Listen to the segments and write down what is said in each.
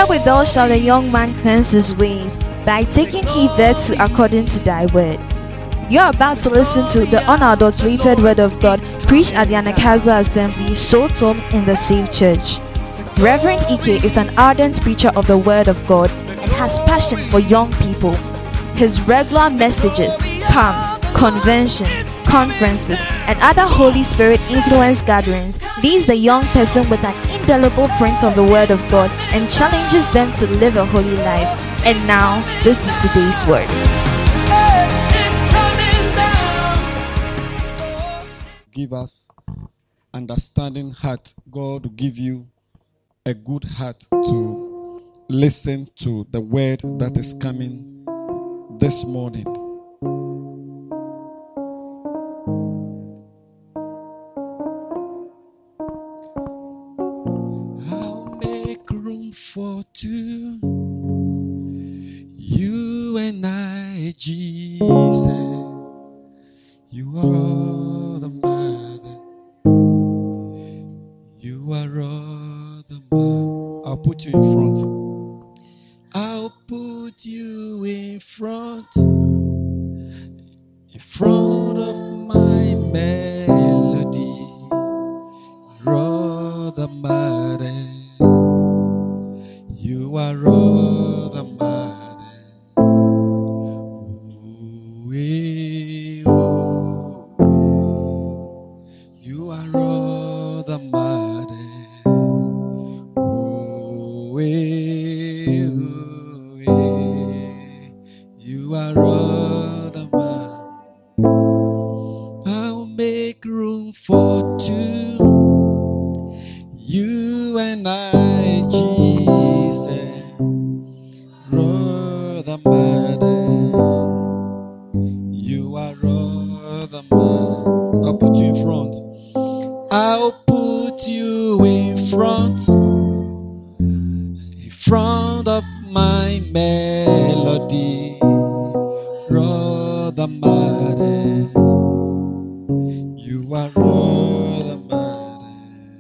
Wherewithal shall the young man cleanse his ways, by taking heed thereto according to thy word. You're about to listen to the unadulterated word of God preached at the Anagkazo Assembly, Sotom in the Safe Church. Reverend Ike is an ardent preacher of the word of God and has passion for young people. His regular messages, camps, conventions, conferences, and other Holy Spirit influence gatherings leaves the young person with an indelible print of the word of God and challenges them to live a holy life. And now, this is today's word. Give us understanding heart. God will give you a good heart to listen to the word that is coming this morning. I'll make room for two, you and I, Jesus. You are all the mother. You are all the mother. I'll put you in front. I'll put you in front of my melody. You're all the mother. You are all the mother. You are all the mother. You are all the mother. I'll make room for two, you and I, Jesus. All the mother. You are all the mother. I'll put you in front. I'll put you in front of my melody. All the mother. You are all the mother.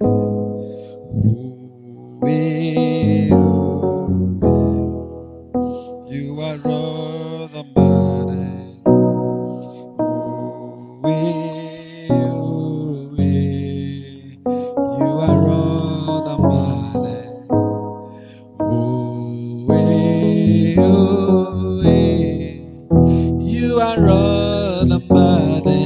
You are all the mother. You are all the mother. You are all the mother.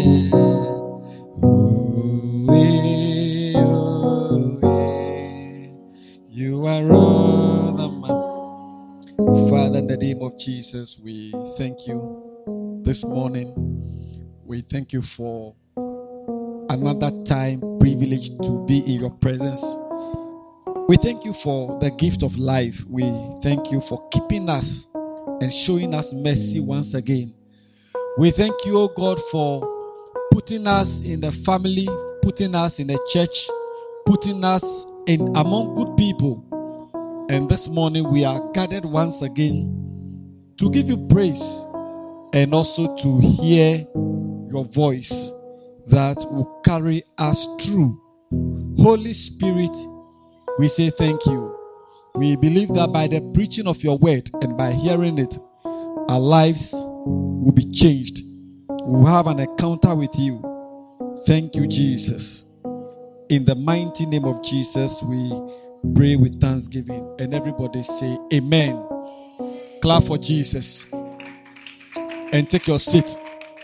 You are all the mother. Father, in the name of Jesus, we thank you this morning. We thank you for another time privileged to be in your presence. We thank you for the gift of life. We thank you for keeping us and showing us mercy once again. We thank you, O God, for putting us in the family, putting us in the church, putting us in among good people. And this morning we are gathered once again to give you praise and also to hear your voice that will carry us through. Holy Spirit, we say thank you. We believe that by the preaching of your word and by hearing it, our lives will be changed. We'll have an encounter with you. Thank you, Jesus. In the mighty name of Jesus, we pray with thanksgiving. And everybody say amen. Clap for Jesus. And take your seat.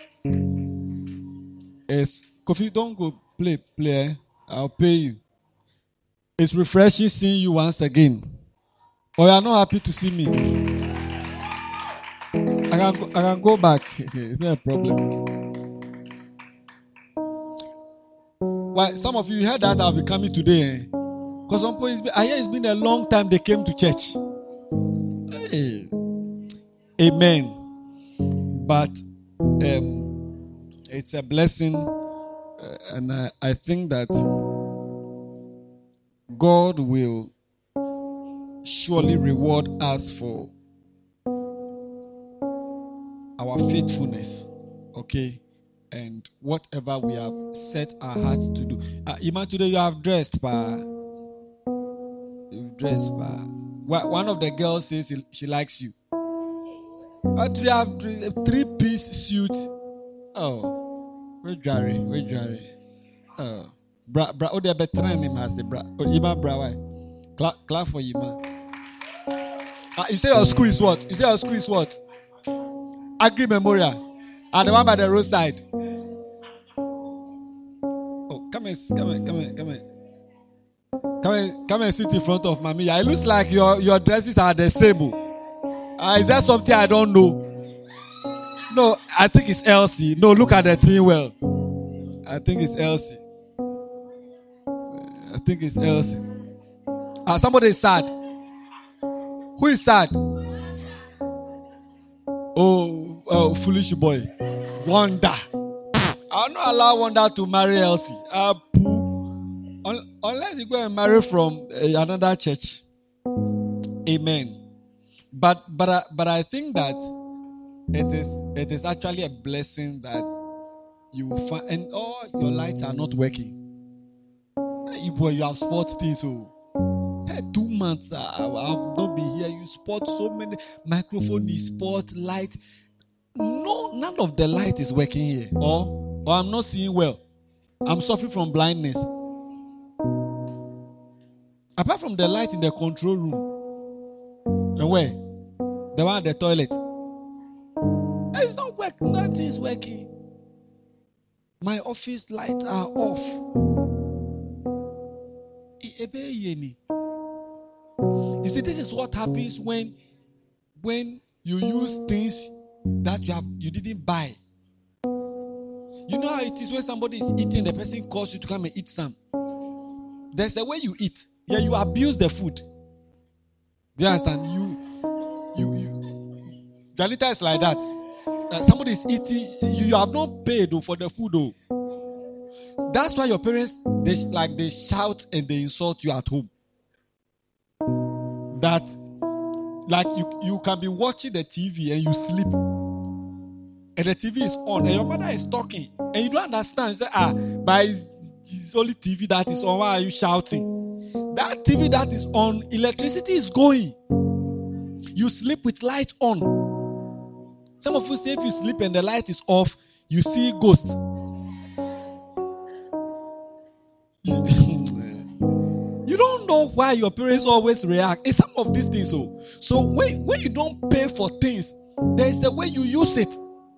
Yes, Kofi, don't go play. I'll pay you. It's refreshing seeing you once again. Or you are not happy to see me? I can go back. It's not a problem. Why? Some of you heard that I'll be coming today. Because I hear it's been a long time they came to church. Hey. Amen. But it's a blessing. And I think that God will surely reward us for our faithfulness. Okay? And whatever we have set our hearts to do. Iman, today you have dressed, pa. You've dress. One of the girls says she likes you. Do you have 3-piece suit? Oh, where Jerry? Oh, bra. Oh, they better than him. Has a bra. Oh, Yima bra. Why? Clap for Yima. You say your school is what? Agri Memorial. And the one by the roadside. Oh, come and sit in front of Mommy. It looks like your dresses are the same. Is that something I don't know? No, I think it's Elsie. No, look at the thing well. I think it's Elsie. Somebody is sad. Who is sad? Oh, foolish boy. Wonder. I'll not allow Wonder to marry Elsie. Unless you go and marry from another church. Amen. But I think that it is actually a blessing that you find, and all your lights are not working. You have spot things, so 2 months I have not been here. You spot so many microphone, spot light. No, none of the light is working here. Or I'm not seeing well. I'm suffering from blindness. Apart from the light in the control room. And where? The one at the toilet. It's not working. Nothing is working. My office lights are off. You see, this is what happens when you use things that you didn't buy. You know how it is when somebody is eating, the person calls you to come and eat some. There's a way you eat. Yeah, you abuse the food. Do you understand? Janita is like that. Somebody is eating, you have not paid for the food. That's why your parents they shout and they insult you at home. That like you can be watching the TV and you sleep. And the TV is on and your mother is talking. And you don't understand. You say, but it's only TV that is on. Why are you shouting? That TV that is on, electricity is going. You sleep with light on. Some of you say if you sleep and the light is off, you see ghosts. You don't know why your parents always react. It's some of these things. So when you don't pay for things, there is a way you use it.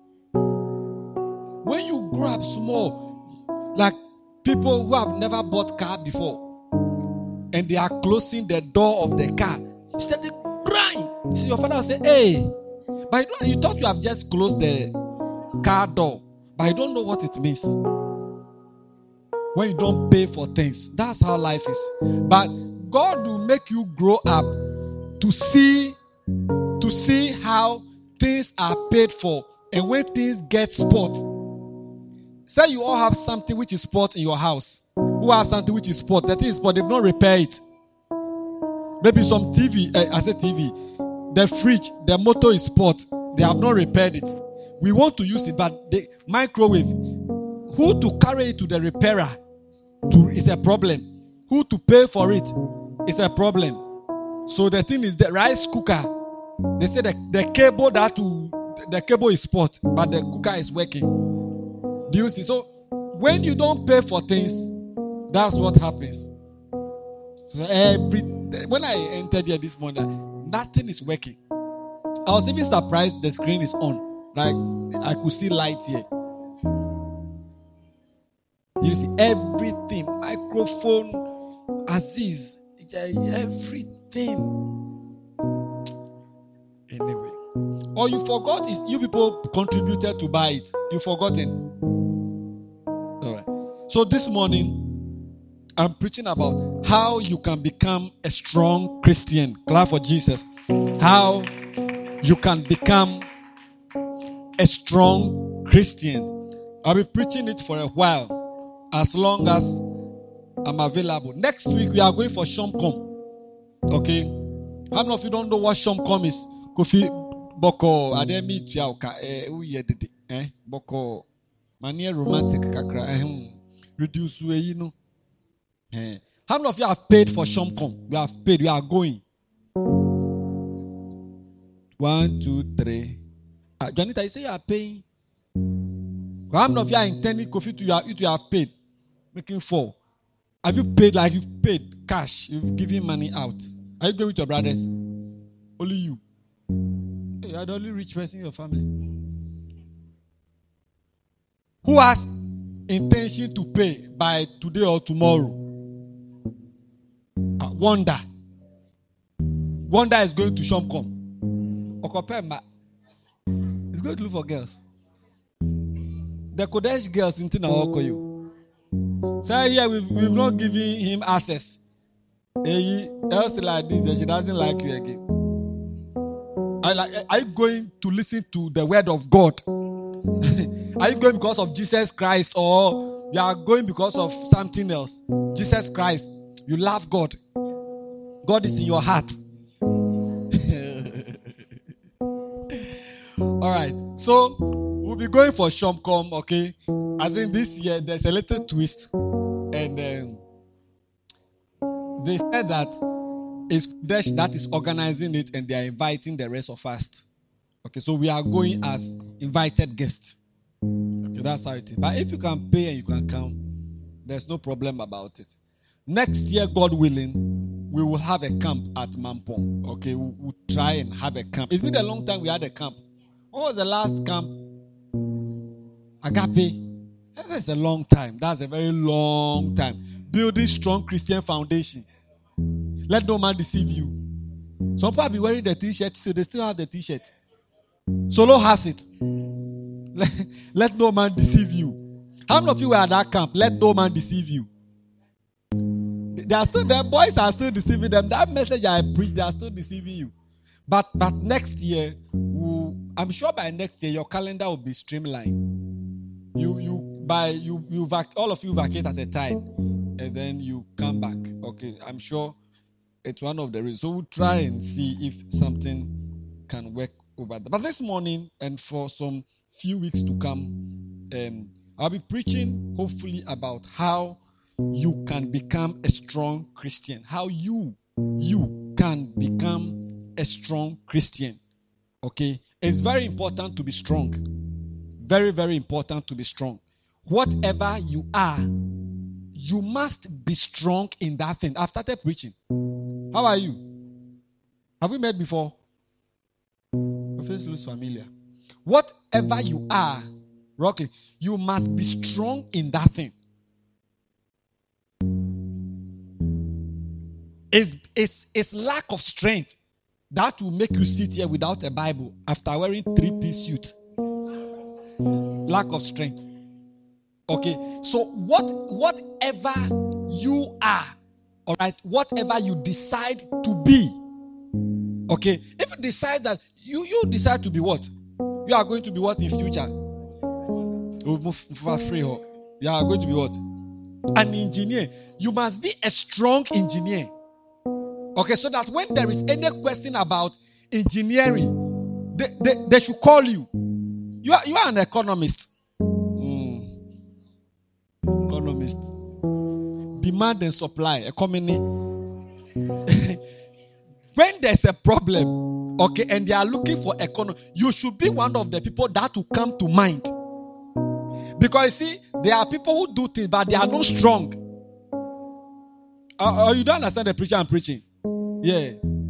When you grow up small, like people who have never bought car before, and they are closing the door of the car, you start crying. See, your father will say, hey, but you thought you have just closed the car door, but you don't know what it means. When you don't pay for things, that's how life is. But God will make you grow up to see how things are paid for, and when things get spoiled. Say you all have something which is spoiled in your house. Who has something which is spoiled? The thing is spoiled, they've not repaired it. Maybe some TV, the fridge, the motor is spoiled. They have not repaired it. We want to use it, but the microwave, who to carry it to the repairer is a problem. Who to pay for it is a problem. So the thing is the rice cooker. They say the cable is spoiled, but the cooker is working. Do you see? So when you don't pay for things, that's what happens. So when I entered here this morning, nothing is working. I was even surprised the screen is on. Like I could see light here. You see everything, microphone, Aziz, everything. Anyway, all you forgot is you people contributed to buy it. You've forgotten. All right. So this morning, I'm preaching about how you can become a strong Christian. Clap for Jesus. How you can become a strong Christian. I'll be preaching it for a while, as long as I'm available. Next week, we are going for Shomkom. Okay? How many of you don't know what Shomkom is? Kofi Boko, Ademi Tiauka, Boko, Mania romantic kakra, reduce you know. How many of you have paid for Shomcom? You have paid. You are going. 1, 2, 3. Janita, you say you are paying. How many of you are intending Kofi to you have paid? Making 4. Have you paid like you've paid cash? You've given money out. Are you going with your brothers? Only you. You are the only rich person in your family. Who has intention to pay by today or tomorrow? Wonder. Wonder is going to Shomcom. Okopemba is going to look for girls. The Kodesh girls in Tina Okoyo. Say here we've not given him access. Else like this, she doesn't like you again. Are you going to listen to the word of God? Are you going because of Jesus Christ, or you are going because of something else? Jesus Christ. You love God. God is in your heart. All right. So we'll be going for Shomcom, okay? I think this year there's a little twist. And they said that it's Kodesh that is organizing it and they are inviting the rest of us. Okay, so we are going as invited guests. Okay, that's how it is. But if you can pay and you can come, there's no problem about it. Next year, God willing, we will have a camp at Mampong. Okay, we'll try and have a camp. It's been a long time we had a camp. What was the last camp? Agape. That's a long time. That's a very long time. Building strong Christian foundation. Let no man deceive you. Some people be wearing the t-shirt, so they still have the t-shirt. Solo has it. Let no man deceive you. How many of you were at that camp? Let no man deceive you. The boys are still deceiving them. That message I preached, they are still deceiving you. But next year, I'm sure by next year your calendar will be streamlined. All of you vacate at a time, and then you come back. Okay, I'm sure it's one of the reasons. So we'll try and see if something can work over there. But this morning and for some few weeks to come, I'll be preaching hopefully about how you can become a strong Christian. How you can become a strong Christian. Okay? It's very important to be strong. Very, very important to be strong. Whatever you are, you must be strong in that thing. I've started preaching. How are you? Have we met before? Your face looks familiar. Whatever you are, Rocky, you must be strong in that thing. It's lack of strength that will make you sit here without a Bible after wearing 3-piece suit. Lack of strength. Okay, so whatever you are, all right, whatever you decide to be, okay, if you decide that you decide to be what, you are going to be what in future? You are going to be what? An engineer. You must be a strong engineer. Okay, so that when there is any question about engineering, they should call you. You are an economist. Economist. Demand and supply. Economy. When there's a problem, okay, and they are looking for economy, you should be one of the people that will come to mind. Because you see, there are people who do things, but they are not strong. You don't understand the preacher I'm preaching. Yeah.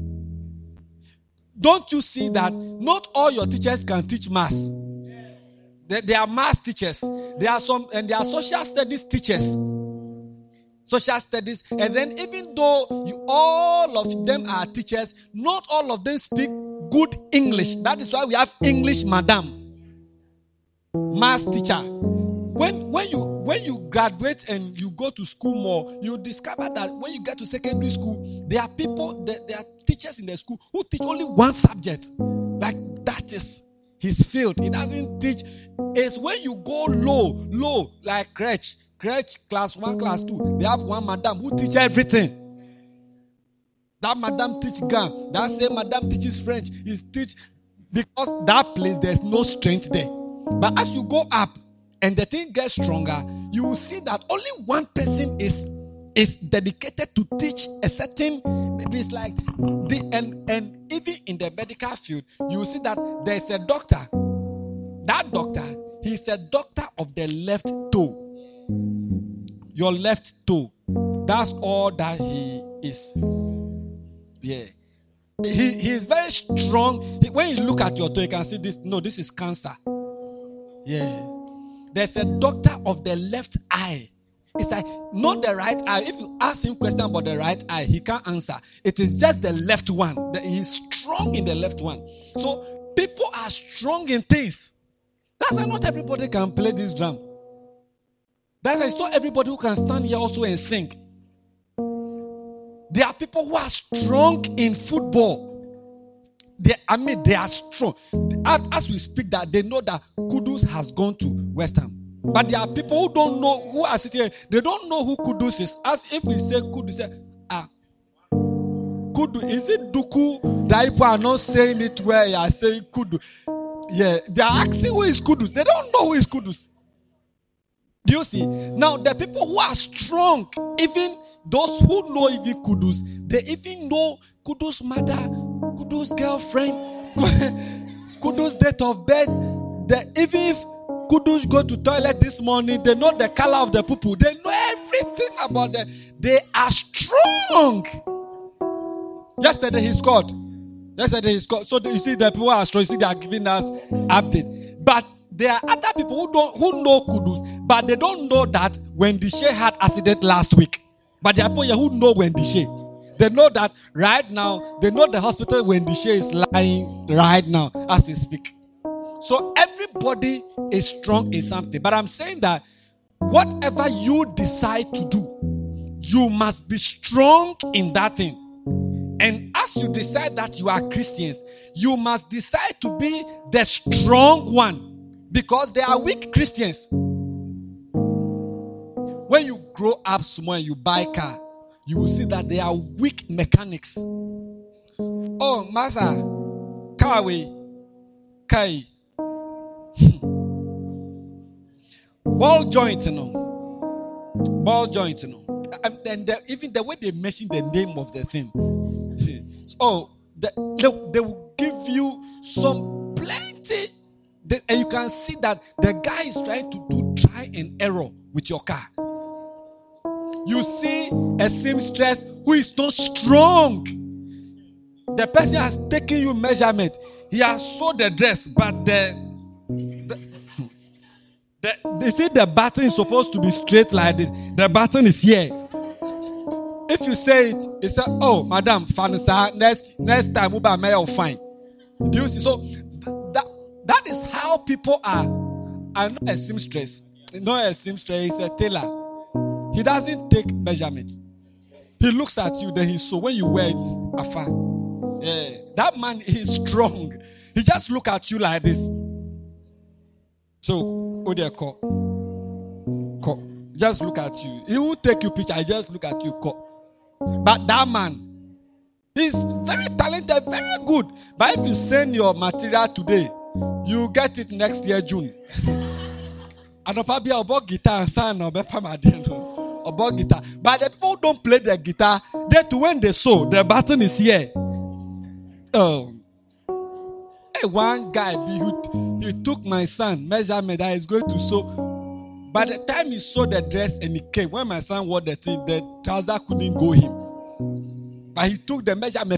Don't you see that not all your teachers can teach maths? They are maths teachers. There are some, and there are social studies teachers. Social studies. And then even though all of them are teachers, not all of them speak good English. That is why we have English madam. Maths teacher. When you graduate and you go to school more, you discover that when you get to secondary school, there are teachers in the school who teach only one subject. Like that is his field. He doesn't teach. It's when you go low, like crèche, class 1, class 2. They have one madam who teach everything. That madam teach Ghana. That same madam teaches French. He teach because that place there's no strength there. But as you go up, and the thing gets stronger, you will see that only one person is is dedicated to teach a certain, maybe it's like and even in the medical field, you see that there's a doctor. That doctor, he's a doctor of the left toe. Your left toe. That's all that he is. Yeah. He is very strong. When you look at your toe, you can see this. No, this is cancer. Yeah. There's a doctor of the left eye. It's like not the right eye. If you ask him question about the right eye, he can't answer. It is just the left one. He's strong in the left one. So people are strong in things. That's why not everybody can play this drum. That's why it's not everybody who can stand here also and sing. There are people who are strong in football. They are strong. As we speak that, they know that Kudus has gone to West Ham. But there are people who don't know, who are sitting here, they don't know who Kudus is. As if we say Kudus, say, Kudu, is it Duku? The people are not saying it where you are saying Kudu. Yeah, they are asking who is Kudus. They don't know who is Kudus. Do you see? Now, the people who are strong, even those who know even Kudus, they even know Kudus' mother, Kudus' girlfriend, Kudus' date of birth. Even if Kudus go to toilet this morning, they know the color of the poo-poo. They know everything about them. They are strong. Yesterday he scored. So you see the people are strong. You see they are giving us update. But there are other people who know Kudus, but they don't know that Wendy Shea had accident last week. But there are people here who know Wendy Shea. They know that right now. They know the hospital Wendy Shea is lying right now as we speak. So everybody is strong in something. But I'm saying that whatever you decide to do, you must be strong in that thing. And as you decide that you are Christians, you must decide to be the strong one. Because there are weak Christians. When you grow up small and you buy a car, you will see that they are weak mechanics. Oh, Master, Kawi, Kai. Ball joint, Ball joint, And even the way they mention the name of the thing. Oh, they will give you some plenty. And you can see that the guy is trying to do try and error with your car. You see a seamstress who is not strong. The person has taken you measurement. He has sewed the dress, but they see the button is supposed to be straight like this. The button is here. If you say it, you say, "Oh, madam, fanisa, next time Uba may all fine." Do you see? So that is how people are. I'm not a seamstress. Not a seamstress, he's a tailor. He doesn't take measurements. He looks at you, then he sews. When you wear it afar. Yeah. That man is strong. He just look at you like this. So, call. Just look at you. He won't take you picture. I just look at you. But that man, he's very talented, very good. But if you send your material today, you get it next year, June. I don't probably about guitar, son, or about guitar. But the people don't play the guitar. They too, when they sew, the button is here. Oh. Hey, one guy, he took my son measurement that he's going to sew. By the time he saw the dress and he came, when my son wore the thing, the trouser couldn't go him. But he took the measurement.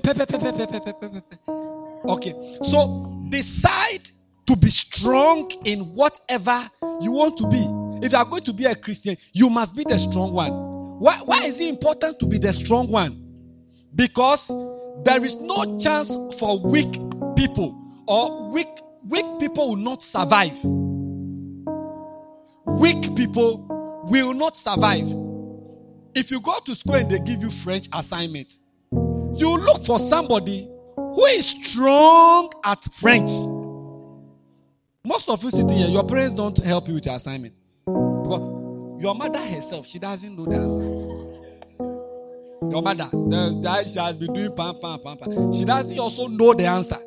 Okay, so decide to be strong in whatever you want to be. If you are going to be a Christian, you must be the strong one. Why is it important to be the strong one? Because there is no chance for weak people, or weak people will not survive. Weak people will not survive. If you go to school and they give you French assignment, you look for somebody who is strong at French. Most of you sitting here, your parents don't help you with your assignment. Because your mother herself, she doesn't know the answer. Your mother, she has been doing pam. She doesn't also know the answer.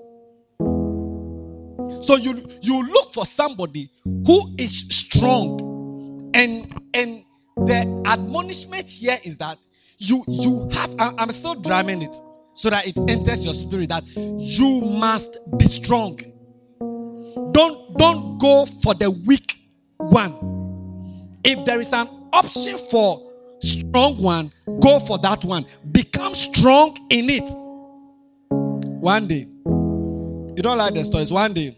So you look for somebody who is strong and the admonishment here is that you have, I'm still drumming it so that it enters your spirit, that you must be strong. Don't go for the weak one. If there is an option for strong one, go for that one. Become strong in it. One day, you don't like the stories. One day,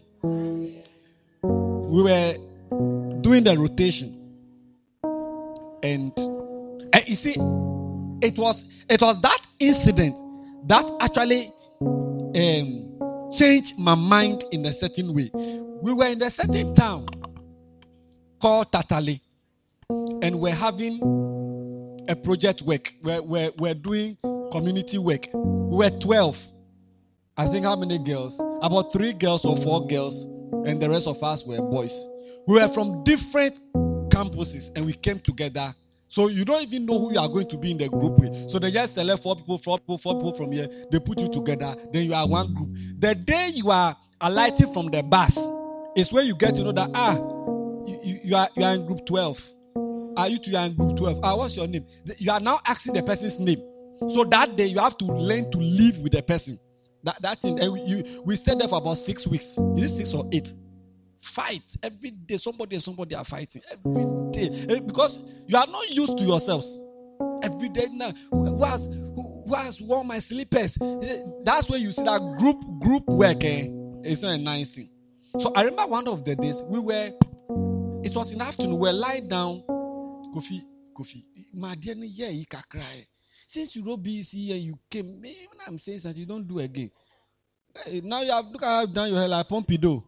we were doing the rotation, and you see, it was that incident that actually changed my mind in a certain way. We were in a certain town called Tatale, and we're having a project work. We're doing community work. We were 12. I think how many girls? About 3 girls or 4 girls, and the rest of us were boys. We were from different campuses, and we came together. So you don't even know who you are going to be in the group with. So they just select 4 people from here. They put you together. Then you are one group. The day you are alighting from the bus is when you get to know that you are in group 12. You two are in group 12. What's your name? You are now asking the person's name. So that day you have to learn to live with the person. That thing. And we stayed there for about 6 weeks. Is it 6 or 8? Fight every day. Somebody and somebody are fighting every day because you are not used to yourselves. Every day now, who has worn my slippers? That's when you see that group work. It's not a nice thing. So I remember one of the days it was in the afternoon. We were lying down. Kofi, my dear, yeah, you can cry. Since you don't be here, you came. Man, I'm saying that you don't do again. Now you have done your hair like Pompidou.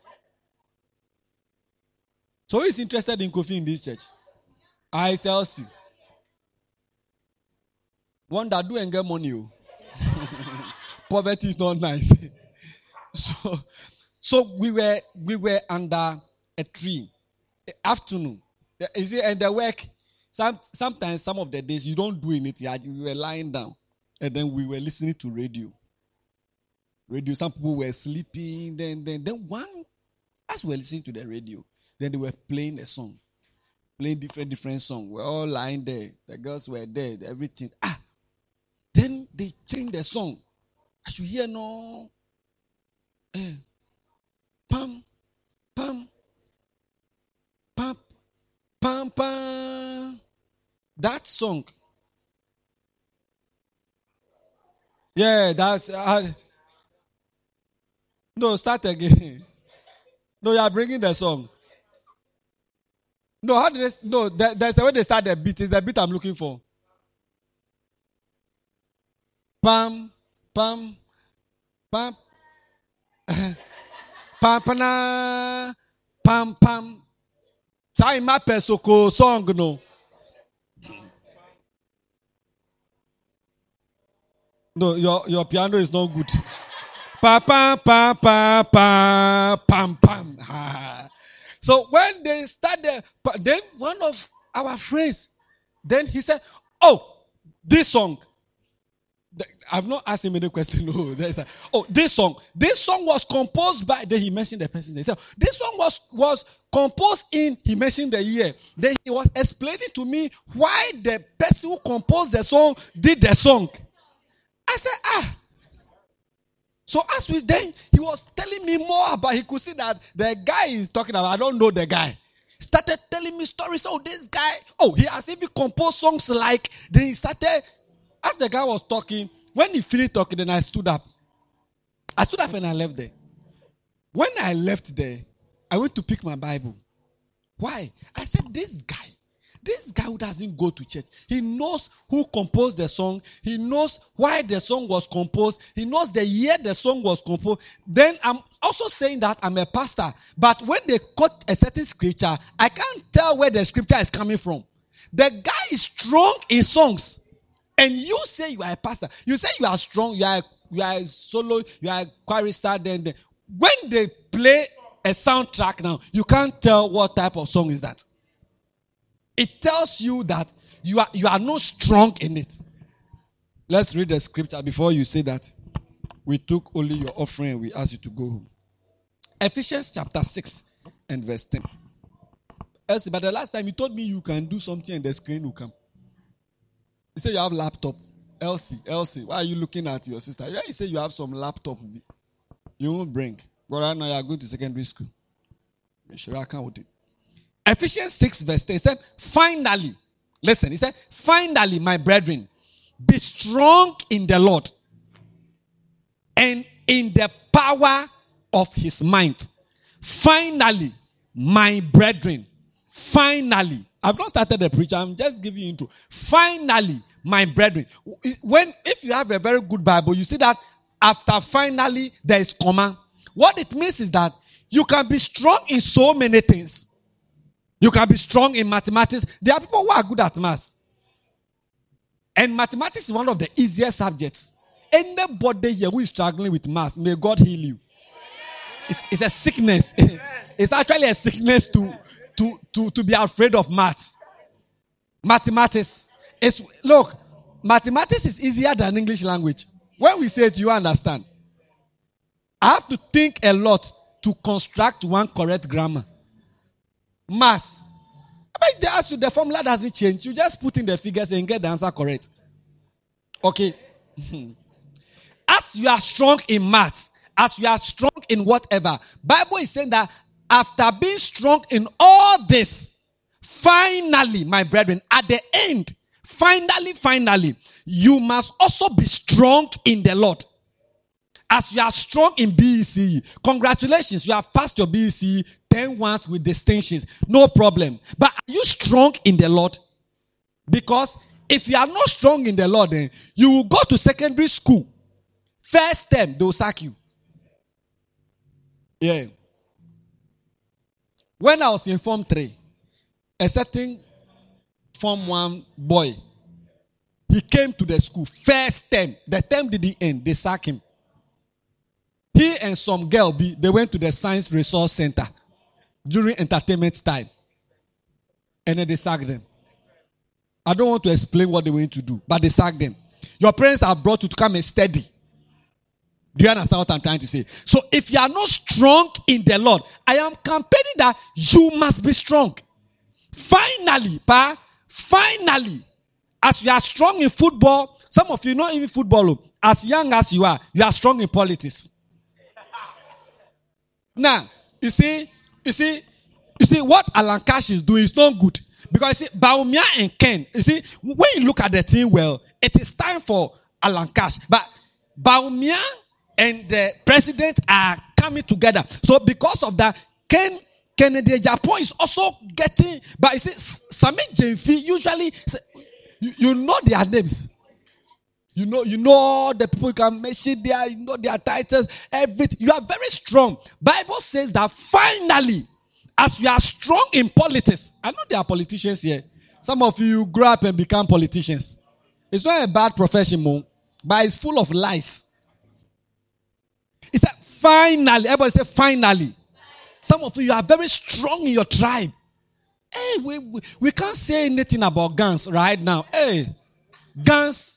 So who is interested in Kofi in this church? ISLC. One that do and get money. Poverty is not nice. So we were under a tree. Afternoon. You see, and the work, sometimes some of the days you don't do anything. We were lying down. And then we were listening to radio. Some people were sleeping. Then one, as we were listening to the radio, then they were playing a song. Playing different songs. We're all lying there. The girls were there. Everything. Then they changed the song. As you hear no. Pam. Pam. Pam. Pam. Pam. That song. Yeah, that's. No, start again. No, you are bringing the song. No, how did they? No, there's the way they start the beat. It's the beat I'm looking for. Pam, pam, pam, pam, pam, pam, pam. Say my pesoko song no. No, your piano is not good. Pa pa pa pa pa pam pam. So when they started, then one of our friends, then he said, "Oh, this song." I've not asked him any question. No, this song was composed by. Then he mentioned the person's name. So this song was composed in. He mentioned the year. Then he was explaining to me why the person who composed the song did the song. I said, So as we then, he was telling me more about, he could see that the guy is talking about, I don't know the guy. Started telling me stories. Oh, this guy, he has even composed songs like, then he started, as the guy was talking, when he finished talking, then I stood up. And I left there. When I left there, I went to pick my Bible. Why? I said, this guy who doesn't go to church, he knows who composed the song. He knows why the song was composed. He knows the year the song was composed. Then I'm also saying that I'm a pastor. But when they quote a certain scripture, I can't tell where the scripture is coming from. The guy is strong in songs. And you say you are a pastor. You say you are strong. You are a solo. You are a chorister. Then when they play a soundtrack now, you can't tell what type of song is that. It tells you that you are not strong in it. Let's read the scripture before you say that. We took only your offering and we asked you to go home. Ephesians chapter 6 and verse 10. Elsie, but the last time you told me you can do something and the screen will come. You say you have laptop. Elsie, why are you looking at your sister? Yeah, you say you have some laptop. You won't bring. But right now you are going to secondary school. Sure, I can't with it. Ephesians 6 verse 10 said, finally, listen, he said, finally, my brethren, be strong in the Lord and in the power of his might. Finally, my brethren, finally, I've not started the preacher, I'm just giving you intro. Finally, my brethren. If you have a very good Bible, you see that after finally, there is comma. What it means is that you can be strong in so many things. You can be strong in mathematics. There are people who are good at maths. And mathematics is one of the easiest subjects. Anybody here who is struggling with maths, may God heal you. It's a sickness. It's actually a sickness to be afraid of maths. Mathematics. Look, mathematics is easier than English language. When we say it, you understand. I have to think a lot to construct one correct grammar. Maths. But they ask you, the formula doesn't change. You just put in the figures and get the answer correct. Okay. As you are strong in maths, as you are strong in whatever, Bible is saying that after being strong in all this, finally, my brethren, at the end, finally, you must also be strong in the Lord. As you are strong in BECE, congratulations, you have passed your BECE 10 ones with distinctions. No problem. But are you strong in the Lord? Because if you are not strong in the Lord, then you will go to secondary school. First term, they will sack you. Yeah. When I was in Form 3, a certain Form 1 boy, he came to the school. First term. The term didn't end. They sacked him. He and some girl, they went to the Science Resource Center during entertainment time. And then they sacked them. I don't want to explain what they went to do, but they sacked them. Your parents are brought you to come and study. Do you understand what I'm trying to say? So if you are not strong in the Lord, I am campaigning that you must be strong. Finally, as you are strong in football, some of you not even football, as young as you are strong in politics. Now, you see what Alan Cash is doing is not good. Because you see, Baumia and Ken, you see, when you look at the team well, it is time for Alan Cash. But Baumia and the president are coming together. So because of that, Kennedy Japan is also getting, but you see, Sami Jenfi usually, you know their names. You know the people you can mention there, you know their titles, everything. You are very strong. Bible says that finally, as you are strong in politics, I know there are politicians here. Some of you grow up and become politicians. It's not a bad profession, but it's full of lies. It's that finally, everybody say finally. Some of you are very strong in your tribe. Hey, we can't say anything about guns right now. Hey, guns.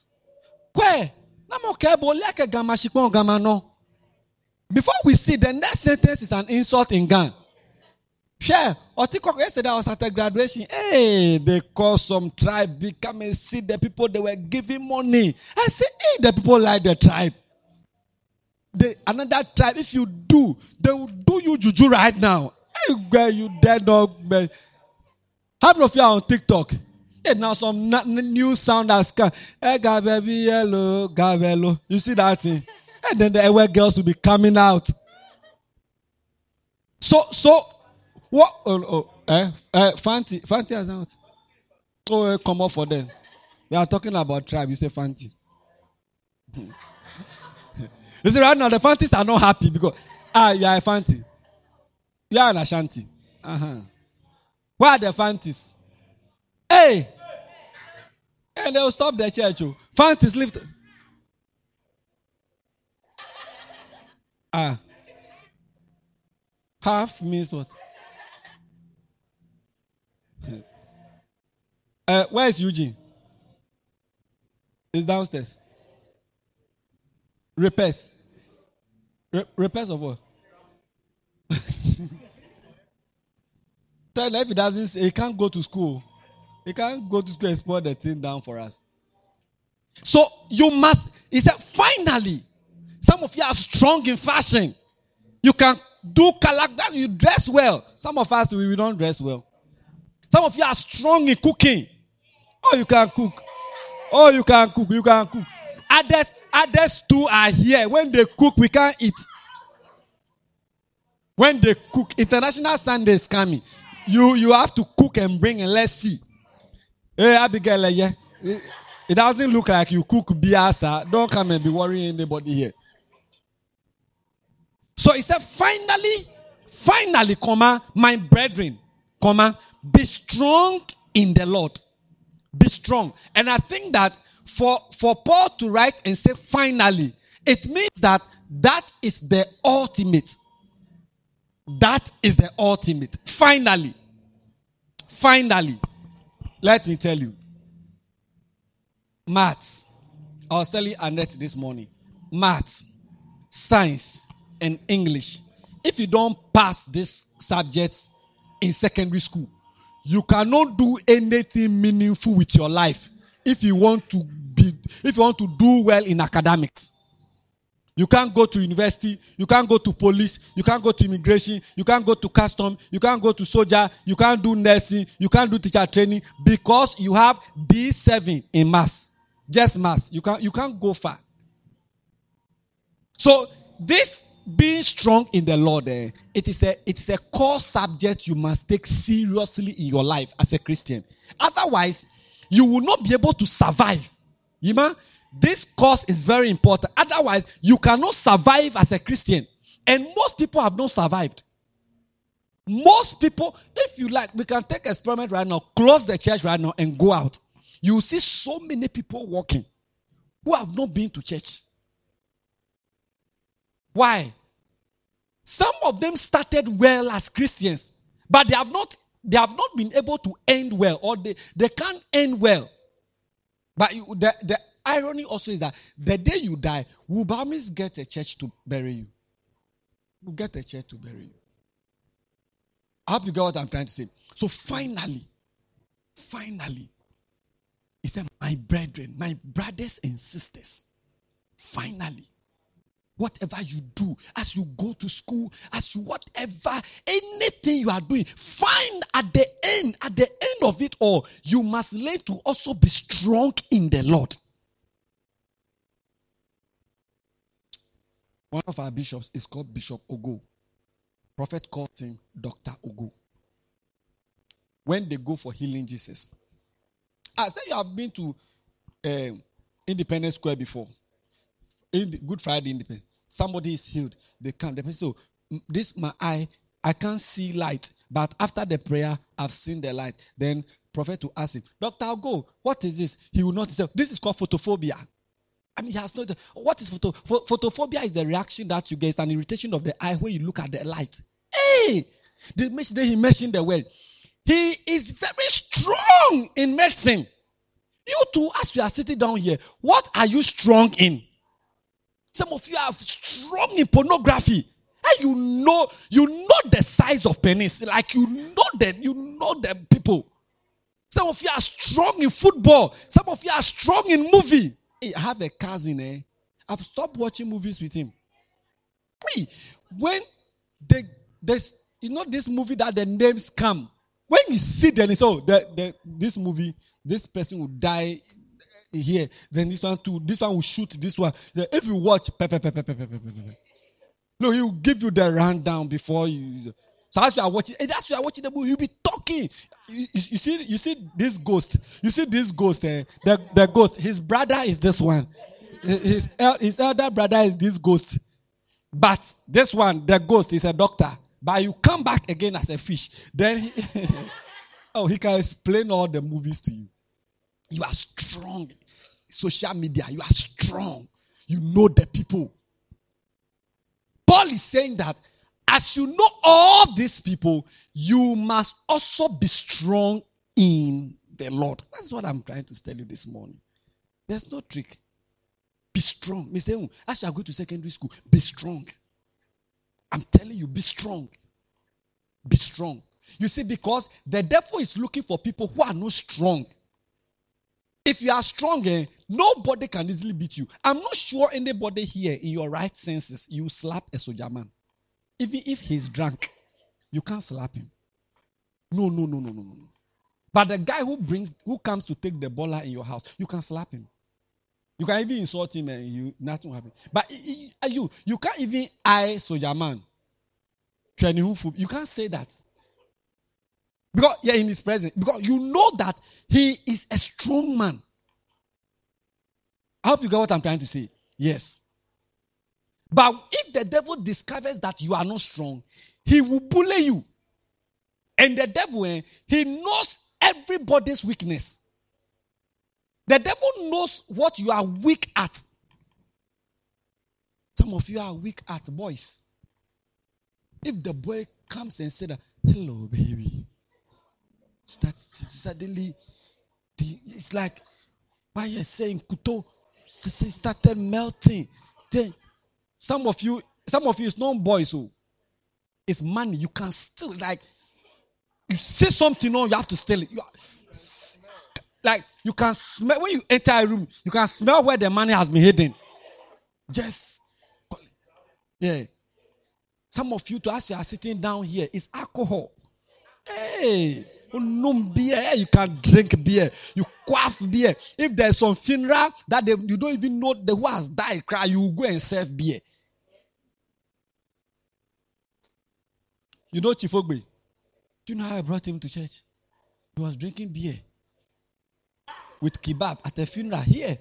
Before we see, the next sentence is an insult in Ghana. Yeah, yesterday I was at a graduation. Hey, they call some tribe, come and see the people they were giving money. I say, hey, the people like the tribe. Another tribe, if you do, they will do you juju right now. Hey, girl, you dead dog, man. How many of you are on TikTok? And now some new sound has come. Hey, baby, yellow, Gavelo. You see that thing? And then the aware girls will be coming out. So what? Fanti has out. Oh, come up for them. We are talking about tribe. You say Fanti. You see, right now the Fantis are not happy because you are a Fanti. You are an Ashanti. Where are the Fantis? Hey! And they will stop the church. Fantis lift. Half means what? Where is Eugene? It's downstairs. Repairs. Repairs of what? said if he doesn't, he can't go to school. He can't go to school and spoil the thing down for us. So you must, he said, finally, some of you are strong in fashion. You can do color, you dress well. Some of us, we don't dress well. Some of you are strong in cooking. Oh, you can cook. Oh, you can cook. You can cook. Others too are here. When they cook, we can't eat. When they cook, International Sunday is coming. You have to cook and bring and let's see. Hey, Abigail, yeah. It doesn't look like you cook biasa. Don't come and be worrying anybody here. So he said, finally, my brethren, be strong in the Lord. Be strong. And I think that for Paul to write and say finally, it means that is the ultimate. That is the ultimate. Finally, let me tell you. Maths. I was telling Annette this morning. Maths, science, and English. If you don't pass these subjects in secondary school, you cannot do anything meaningful with your life. If you want to do well in academics. You can't go to university, you can't go to police, you can't go to immigration, you can't go to custom, you can't go to soldier, you can't do nursing, you can't do teacher training because you have D7 in maths. Just maths. You can't go far. So this being strong in the Lord, it is a core subject you must take seriously in your life as a Christian. Otherwise, you will not be able to survive. This course is very important. Otherwise, you cannot survive as a Christian. And most people have not survived. Most people, if you like, we can take experiment right now, close the church right now and go out. You will see so many people walking who have not been to church. Why? Some of them started well as Christians, but they have not been able to end well, or they can't end well. But the irony also is that the day you die, we'll always get a church to bury you. We'll get a church to bury you. I hope you get what I'm trying to say. So finally, he said, my brethren, my brothers and sisters, finally, whatever you do, as you go to school, anything you are doing, find at the end of it all, you must learn to also be strong in the Lord. One of our bishops is called Bishop Ogo. Prophet called him Dr. Ogo. When they go for healing Jesus. I said you have been to Independence Square before. In the Good Friday Independence. Somebody is healed. They come. The person, so this my eye, I can't see light. But after the prayer, I've seen the light. Then prophet will ask him, Dr. Ogo, what is this? He will not say, this is called photophobia. I mean, he has not. What is photophobia? Is the reaction that you get. It's an irritation of the eye when you look at the light. Hey, he mentioned the word. He is very strong in medicine. You too, as you are sitting down here, what are you strong in? Some of you are strong in pornography. And you know the size of penis. Like you know the people. Some of you are strong in football. Some of you are strong in movie. Hey, I have a cousin, I've stopped watching movies with him. Hey, when there's this movie that the names come. When you see them, it's this movie, this person will die here. Then this one too. This one will shoot this one. Then if you watch, no, he will give you the rundown before you. So as you are watching, the movie, you'll be talking. You see this ghost. You see this ghost. The ghost. His brother is this one. His elder brother is this ghost. But this one, the ghost, is a doctor. But you come back again as a fish. Then he can explain all the movies to you. You are strong. Social media, you are strong. You know the people. Paul is saying that as you know all these people, you must also be strong in the Lord. That's what I'm trying to tell you this morning. There's no trick. Be strong. Mr. As you are going to secondary school, be strong. I'm telling you, be strong. Be strong. You see, because the devil is looking for people who are not strong. If you are strong, nobody can easily beat you. I'm not sure anybody here in your right senses, you slap a soldier man. Even if he's drunk, you can't slap him. No. But the guy who comes to take the baller in your house, you can slap him. You can even insult him and nothing will happen. But you can't even eye soldier man. You can't say that. Because you're in his presence. Because you know that he is a strong man. I hope you get what I'm trying to say. Yes. But if the devil discovers that you are not strong, he will bully you. And the devil, he knows everybody's weakness. The devil knows what you are weak at. Some of you are weak at boys. If the boy comes and says, hello, baby. Suddenly, it's like, why you're saying, Kuto, started melting. Then, some of you, it's not boys, so it's money. You can still, like, you say something on, you have to steal it. Like, you can smell, when you enter a room, you can smell where the money has been hidden. Just, yeah. Some of you, as you are sitting down here, it's alcohol. Hey, beer, you can drink beer. You quaff beer. If there's some funeral that you don't even know who has died, cry, you go and serve beer. You know Chifogbe? Do you know how I brought him to church? He was drinking beer with kebab at a funeral here.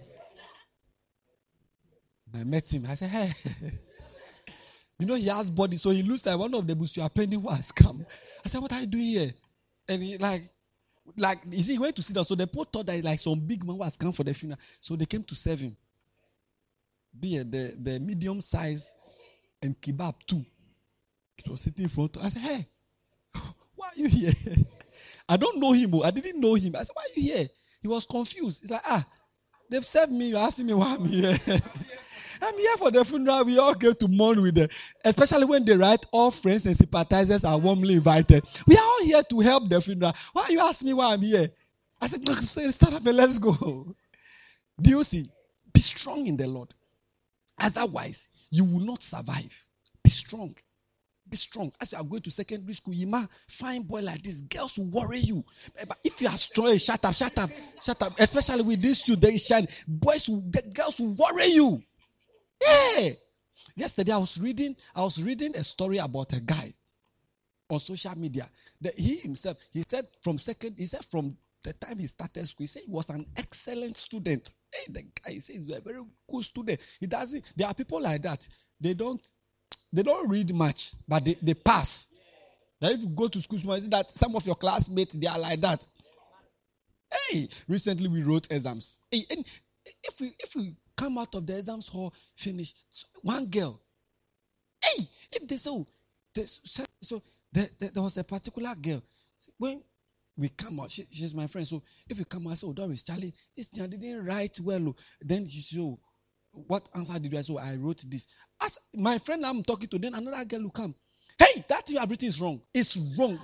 And I met him. I said, hey. You know, he has body, so he looks like one of the Busuapeni who has come. I said, what are you doing here? And he you see, he went to sit down. So the poor thought that like some big man who has come for the funeral. So they came to serve him. Beer, the medium size, and kebab too. He was sitting in front. I said, hey, why are you here? I don't know him. I didn't know him. I said, why are you here? He was confused. He's like, they've served me. You're asking me why I'm here. I'm here for the funeral. We all get to mourn with them. Especially when they write, all friends and sympathizers are warmly invited. We are all here to help the funeral. Why are you asking me why I'm here? I said, stand up and let's go. Do you see? Be strong in the Lord. Otherwise, you will not survive. Be strong. Be strong. As you are going to secondary school, you might find boy like this. Girls will worry you. But if you are strong, shut up. Especially with this shoe, they shine. Girls will worry you. Yeah. Yesterday I was reading a story about a guy on social media. That he said from the time he started school, he said he was an excellent student. Hey, the guy says he's a very good student. There are people like that. They don't read much, but they pass. Now if you go to school, you see that some of your classmates, they are like that. Hey, recently we wrote exams. Hey, and if we come out of the exams hall, finish, one girl. Hey, if they say, there was a particular girl. When we come out, she's my friend. So if we come out, I say, Doris, Charlie, this thing I didn't write well. Then you say, what answer did you write? So I wrote this. As my friend I'm talking to, then another girl will come. Hey, that you have written is wrong. It's wrong.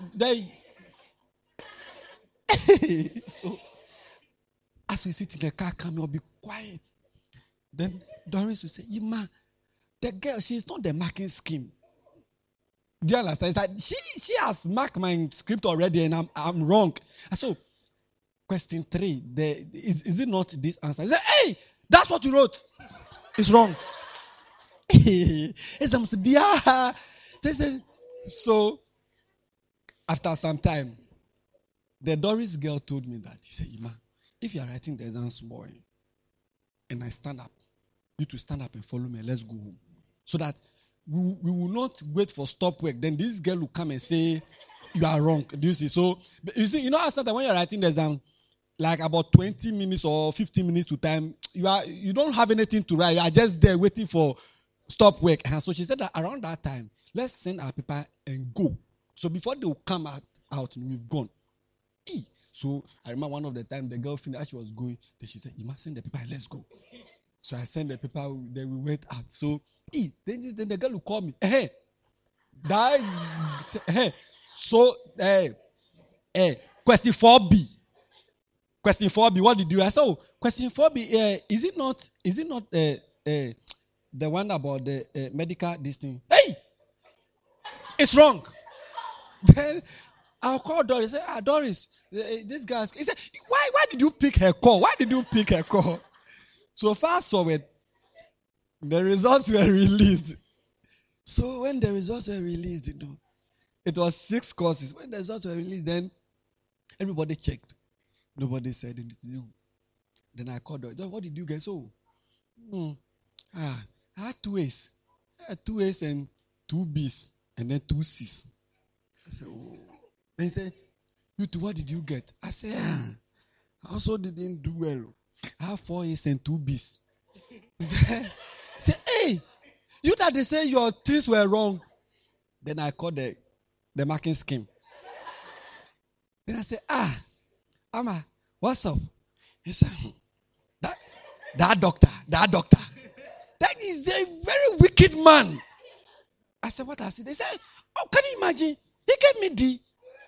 So as we sit in the car, come, you'll be quiet. Then Doris will say, Ima, the girl, she's not the marking scheme. Do you understand? It's like she has marked my script already and I'm wrong. So, question 3, is it not this answer? He said, hey, that's what you wrote. It's wrong. So, after some time, the Doris girl told me that. He said, Ima, if you are writing the exams boy, and I stand up, you to stand up and follow me, let's go home. So that we will not wait for stop work. Then this girl will come and say, you are wrong. Do you see? So, you know, sometimes when you're writing the exam, like about 20 minutes or 15 minutes to time, you don't have anything to write. You are just there waiting for stop work. And so she said that around that time, let's send our paper and go. So before they will come out, we've gone. So I remember one of the time the girl finished, as she was going, then she said, you must send the paper, let's go. So I sent the paper, then we went out. So then the girl will call me, So, question 4B. Question 4B. What did you ask? So, question 4B. Is it not the one about the medical this thing? Hey, it's wrong. Then I'll call Doris. Say, Doris, this guy. He said, why did you pick her call? Why did you pick her call? So fast forward, the results were released. So when the results were released, it was 6 courses. When the results were released, then everybody checked. Nobody said anything. Then I called her. What did you get? So, I had 2 A's. I had 2 A's and 2 B's and then 2 C's. I said, oh. Then he said, you two, what did you get? I said, I also didn't do well. I have 4 A's and 2 B's. He said, hey, you that they say your things were wrong. Then I called the marking scheme. Then I said, Amma, what's up? He said, that doctor. That is a very wicked man. I said, what I said? They said, oh, can you imagine? He gave me D.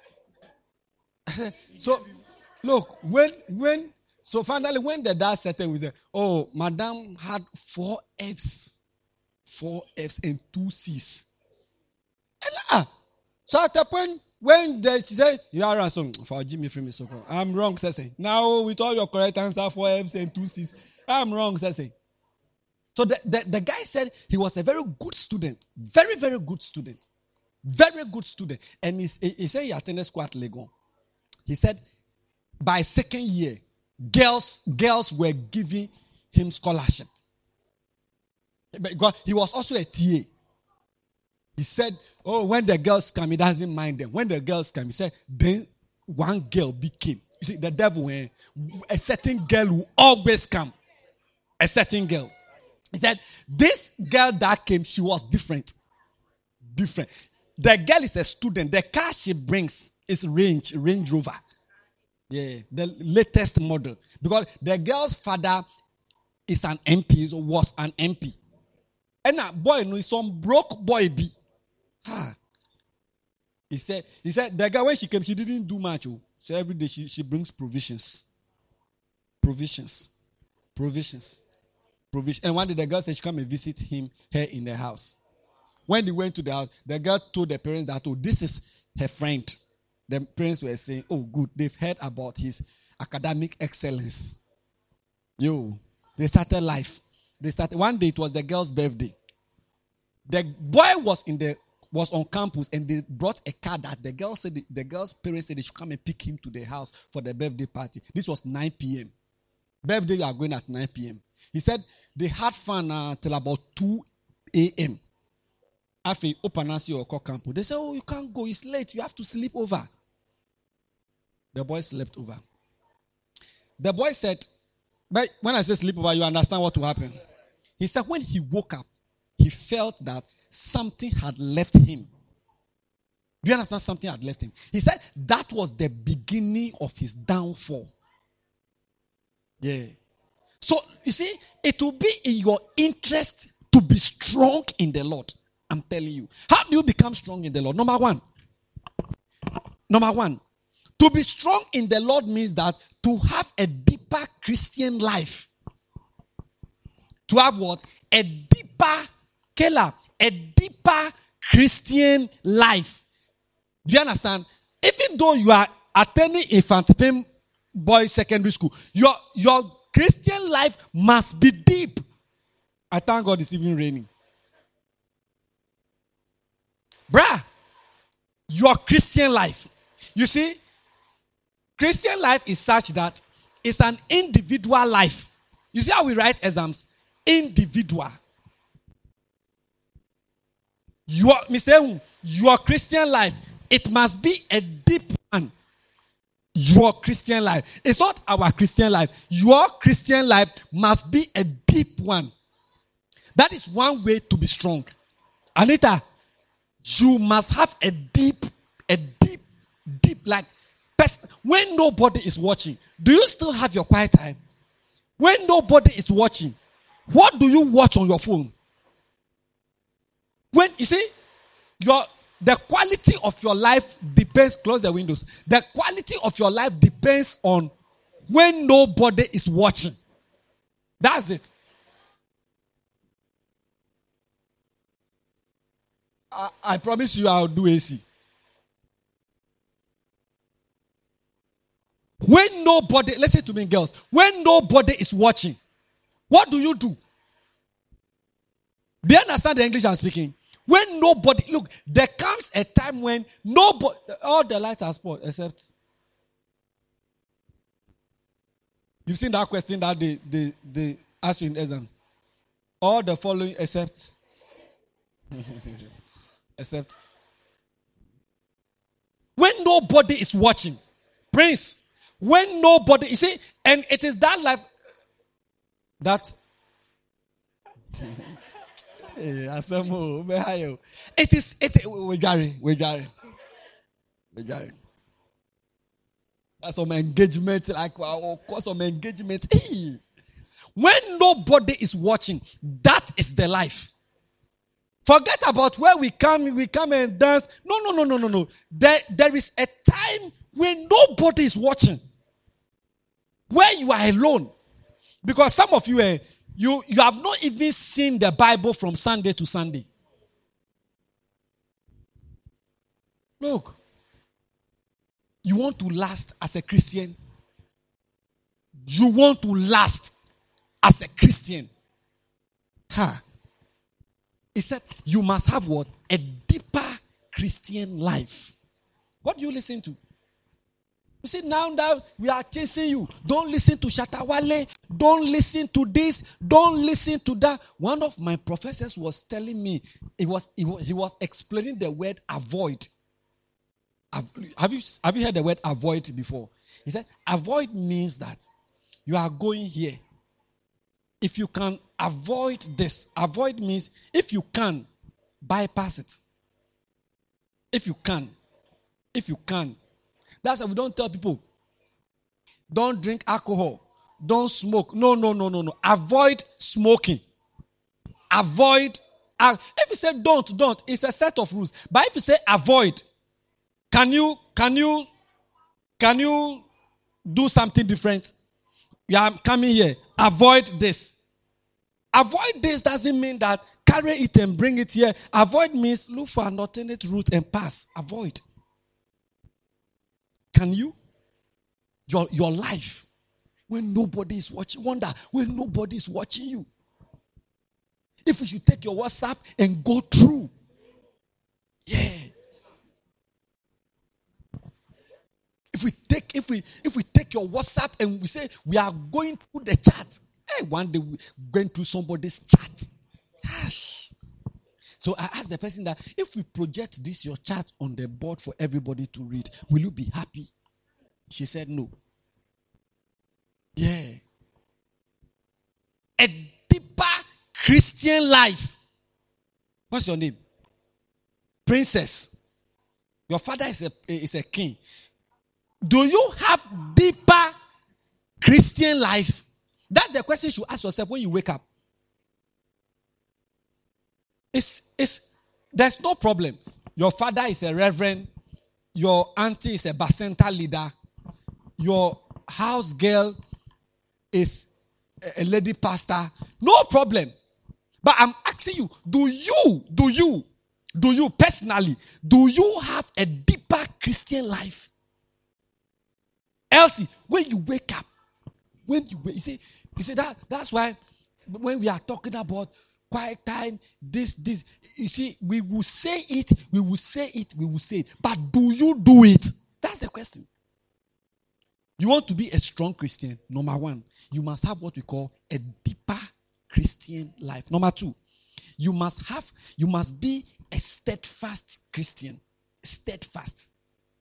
So, look, so finally, when the dad settled with her, madam had 4 F's and 2 C's. And so at the point when she said, you are ransom for Jimmy Free so I'm wrong, Sese. Now with all your correct answer, 4 F's and 2 C's, I'm wrong, Sese. So the guy said he was a very good student, very, very good student, very good student, and he said he attended Squat Legon. He said by 2nd year, girls were giving him scholarship. Because he was also a TA. He said, when the girls come, he doesn't mind them. When the girls come, he said, then one girl became. You see, the devil, a certain girl will always come. A certain girl. He said, this girl that came, she was different. Different. The girl is a student. The car she brings is Range Rover. Yeah, the latest model. Because the girl's father is an MP, was an MP. And that boy, no, some broke boy be. He said, the girl, when she came, she didn't do much. So every day she brings provisions. And one day the girl said she come and visit her in the house. When they went to the house, the girl told the parents that, this is her friend. The parents were saying, good, they've heard about his academic excellence. They started life. One day it was the girl's birthday. The boy was on campus and they brought a car that the girl's parents said they should come and pick him to the house for the birthday party. This was 9 p.m. Birthday, you are going at 9 p.m. He said they had fun till about 2 a.m. After Opanasi or campus, they said, you can't go, it's late, you have to sleep over. The boy slept over. The boy said, but when I say sleep over, you understand what will happen. He said when he woke up, he felt that something had left him. Do you understand? Something had left him. He said that was the beginning of his downfall. Yeah. So, you see, it will be in your interest to be strong in the Lord. I'm telling you. How do you become strong in the Lord? Number one. To be strong in the Lord means that to have a deeper Christian life. To have what? A deeper Christian life. Do you understand? Even though you are attending Infant Pim Boys Secondary School, your Christian life must be deep. I thank God it's even raining. Bruh, your Christian life. You see, Christian life is such that it's an individual life. You see how we write exams? Individual. Your Christian life, it must be a deep one. Your Christian life. It's not our Christian life. Your Christian life must be a deep one. That is one way to be strong. Anita, you must have a deep, like, when nobody is watching. Do you still have your quiet time? When nobody is watching, what do you watch on your phone? When, you see, the quality of your life depends, close the windows. The quality of your life depends on when nobody is watching. That's it. I promise you I'll do AC. When nobody, listen to me, girls, when nobody is watching, what do you do? Do you understand the English I'm speaking? When nobody, look, there comes a time when nobody, all the lights are spoiled except. You've seen that question that they ask you in exam. All the following except. Except. When nobody is watching. Prince. When nobody, you see, and it is that life that. It is, we're jarring. That's some engagement, like of course, some engagement. Hey. When nobody is watching, that is the life. Forget about where we come and dance. No. There is a time when nobody is watching. Where you are alone. Because some of you, you have not even seen the Bible from Sunday to Sunday. Look. You want to last as a Christian? You want to last as a Christian? He said, you must have what? A deeper Christian life. What do you listen to? You see, now that we are chasing you, don't listen to Shatawale. Don't listen to this. Don't listen to that. One of my professors was telling me, he was explaining the word avoid. Have you heard the word avoid before? He said, avoid means that you are going here. If you can avoid this, avoid means if you can, bypass it. If you can. That's why we don't tell people, don't drink alcohol, don't smoke. No. Avoid smoking. Avoid. If you say don't, it's a set of rules. But if you say avoid, can you do something different? You are coming here. Avoid this. Avoid this doesn't mean that carry it and bring it here. Avoid means look for an alternate route and pass. Avoid. Can you? Your life, when nobody is watching, wonder when nobody is watching you. If you should take your WhatsApp and go through. Yeah. If we take your WhatsApp and we say we are going through the chat, one day we're going through somebody's chat. Gosh. So I asked the person that if we project this your chat on the board for everybody to read, will you be happy? She said no. Yeah. A deeper Christian life. What's your name? Princess. Your father is a king. Do you have deeper Christian life? That's the question you should ask yourself when you wake up. There's no problem. Your father is a reverend. Your auntie is a Bacenta leader. Your house girl is a lady pastor. No problem. But I'm asking you, do you personally, do you have a deeper Christian life? Elsie, when you wake up, you see that's why when we are talking about quiet time, this, you see, we will say it. But do you do it? That's the question. You want to be a strong Christian, number one, you must have what we call a deeper Christian life. Number two, you must be a steadfast Christian. Steadfast.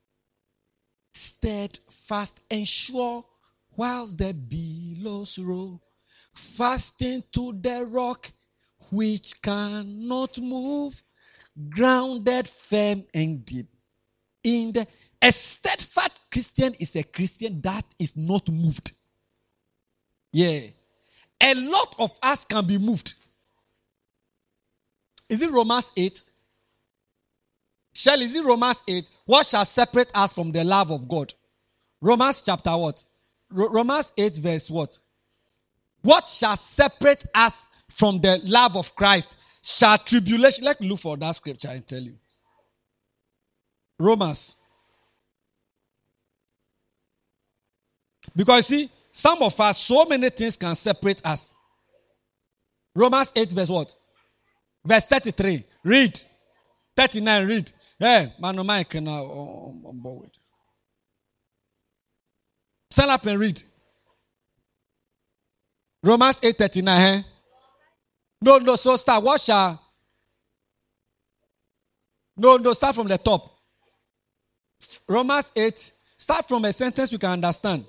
Ensure whilst the billows roll, fasting to the rock which cannot move, grounded firm and deep. A steadfast Christian is a Christian that is not moved. Yeah. A lot of us can be moved. Is it Romans 8? Shall is it Romans 8? What shall separate us from the love of God? Romans chapter what? Romans 8 verse what? What shall separate us from the love of Christ? Shall tribulation? Let me look for that scripture and tell you. Romans. Because see, some of us, so many things can separate us. Romans 8 verse what? Verse 33. Read. 39, read. Hey, man, no man can on board. Stand up and read. Romans 8:39. No, so start. What shall? No, start from the top. Romans 8. Start from a sentence you can understand.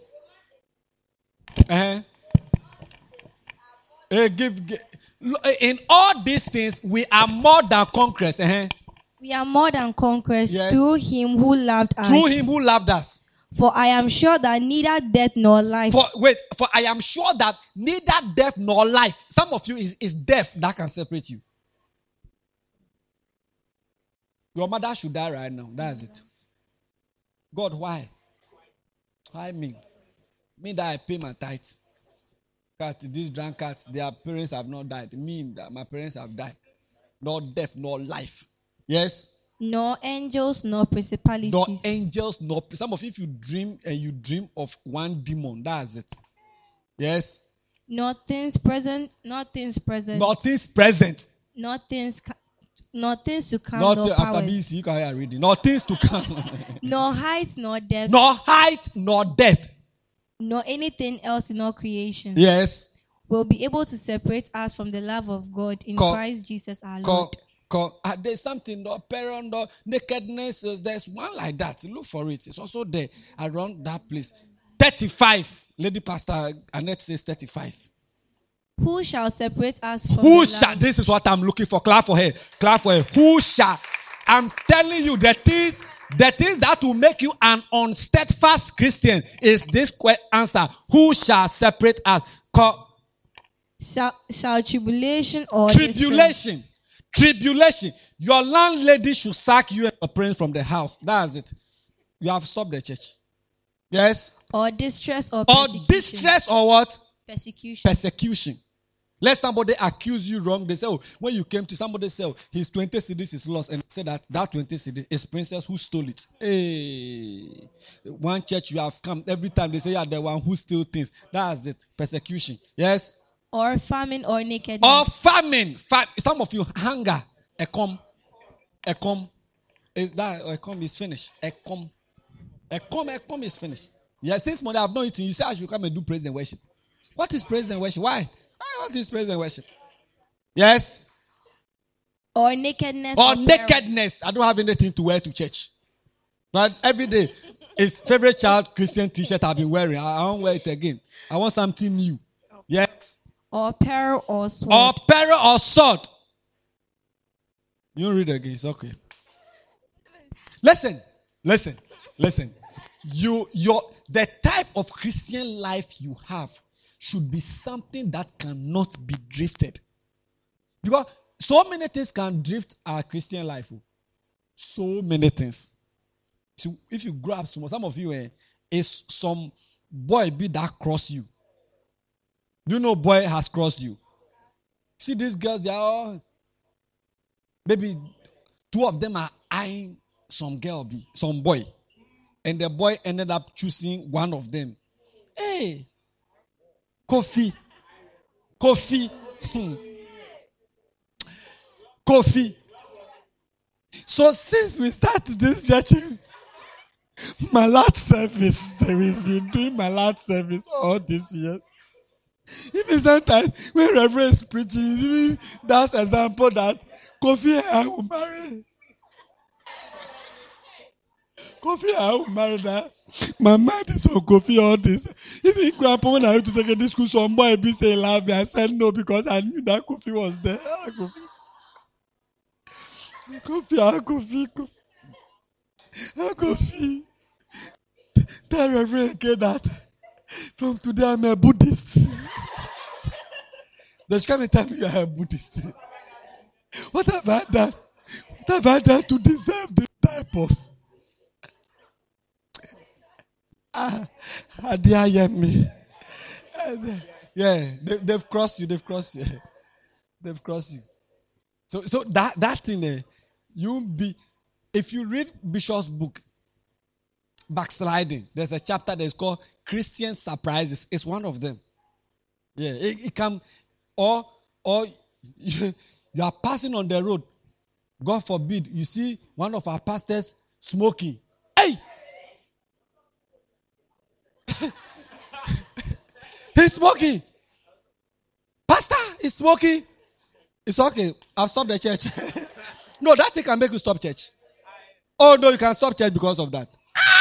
In all these things, we are more than conquerors. We are more than conquerors through him who loved us. Through him who loved us. For I am sure that neither death nor life. For I am sure that neither death nor life. Some of you is death that can separate you. Your mother should die right now. That's it. God, why? Why me? Me that I pay my tithe. These drunkards, their parents have not died. Me, that my parents have died. Nor death, nor life. Yes? Nor angels, nor principalities. Nor angels, nor... Some of you, if you dream and you dream of one demon, that's it. Yes? Nor things present. Nor things present. Nor things to come, Not nor after powers. BC, you can hear reading. Nor things to come. Nor height, nor depth. Nor height, nor depth. Nor anything else in all creation. Yes. Will be able to separate us from the love of God in Christ Jesus our Lord. There's something, no peril, no nakedness. There's one like that. Look for it. It's also there around that place. 35. Lady Pastor Annette says 35. Who shall separate us from Who the shall? love? This is what I'm looking for. Clap for her. Clap for her. Who shall? I'm telling you, the things that will make you an unsteadfast Christian is this answer. Who shall separate us? Shall tribulation or Tribulation. Tribulation. Your landlady should sack you and your parents from the house. That's it. You have stopped the church. Yes? or distress or Or persecution. distress or what? Persecution. Persecution. Let somebody accuse you wrong. They say, oh, when you came to somebody say, oh, his 20 cedis is lost. And say that 20 cedis is princess who stole it. Hey. One church you have come. Every time they say, yeah, the one who steals things. That's it. Persecution. Yes? Or famine or nakedness. Or famine. Some of you, hunger. Ekom. Is that Ekom is finished? Ekom is finished. Yes, since morning I have not eaten. You say I should come and do praise and worship. What is praise and worship? Why? What is praise and worship? Yes? Or nakedness. Or peril. nakedness. I don't have anything to wear to church. But every day, his favorite child Christian t-shirt I've been wearing. I won't wear it again. I want something new. Yes? Or peril or sword. Or peril or sword. You don't read again. It's okay. Listen. The type of Christian life you have should be something that cannot be drifted. Because so many things can drift our Christian life. So many things. So if you grab some of you, is some boy be that cross you. Do you know boy has crossed you? See these girls, they are all, maybe two of them are eyeing some boy. And the boy ended up choosing one of them. Hey, Kofi. So since we started this church, my last service, we've been doing my last service all this year. Even sometimes when Reverend is preaching, that's example that Kofi I will marry. Kofi I will marry that. My mind is on Kofi all this. Even Grandpa, when I went to secondary school, some boy be saying love me. I said no because I knew that Kofi was there. Kofi. Tell Reverend K that from today I'm a Buddhist. There's come a time you are a Buddhist. What have I done? What have I done to deserve this type of me. Yeah, they've crossed you. They've crossed you. They've crossed you. So that thing, you be. If you read Bishop's book, Backsliding, there's a chapter that's called Christian Surprises. It's one of them. Yeah, it can, or you are passing on the road. God forbid, you see one of our pastors smoking. Hey! He's smoking. Pastor is smoking. It's okay. I've stopped the church. No, that thing can make you stop church. Oh, no, you can stop church because of that.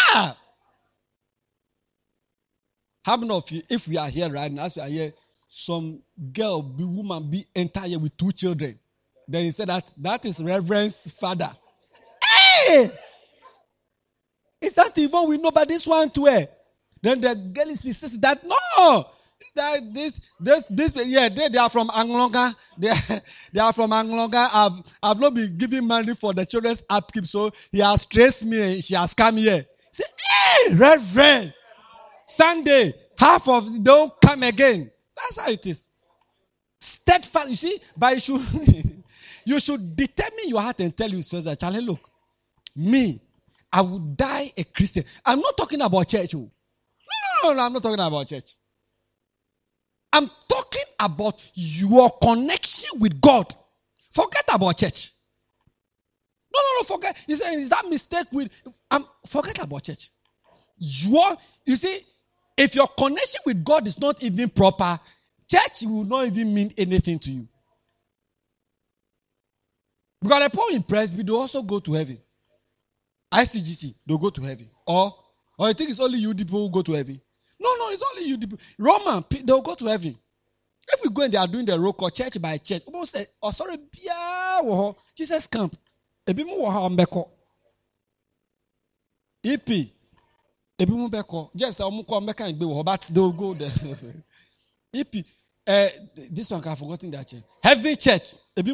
How many of you, if we are here right now, as we are here, some girl, be woman, be entire with 2 children. Then he said that is Reverend's father. Hey! It's not even we know, but this one too. Then the girl says that no, that this yeah, they are from Anglonga. They are from Anglonga. I've not been giving money for the children's upkeep, so he has traced me and she has come here. Say, hey, Reverend, Sunday, half of don't come again. That's how it is. Steadfast, you see, but you should determine your heart and tell yourself that, Charlie, look, me, I would die a Christian. I'm not talking about church. No, I'm not talking about church. I'm talking about your connection with God. Forget about church. No, forget. You say, is that mistake with, forget about church. You see, if your connection with God is not even proper, church will not even mean anything to you. Because the people in Presby, they also go to heaven. ICGC, they'll go to heaven. Or you think it's only you people who go to heaven? No, it's only you people. Roman, they'll go to heaven. If we go and they are doing the roll call church by church, people say, oh, sorry, Jesus camp. EP. Yes, but they'll go there. EP. This one, I've forgotten that church. Heaven church. They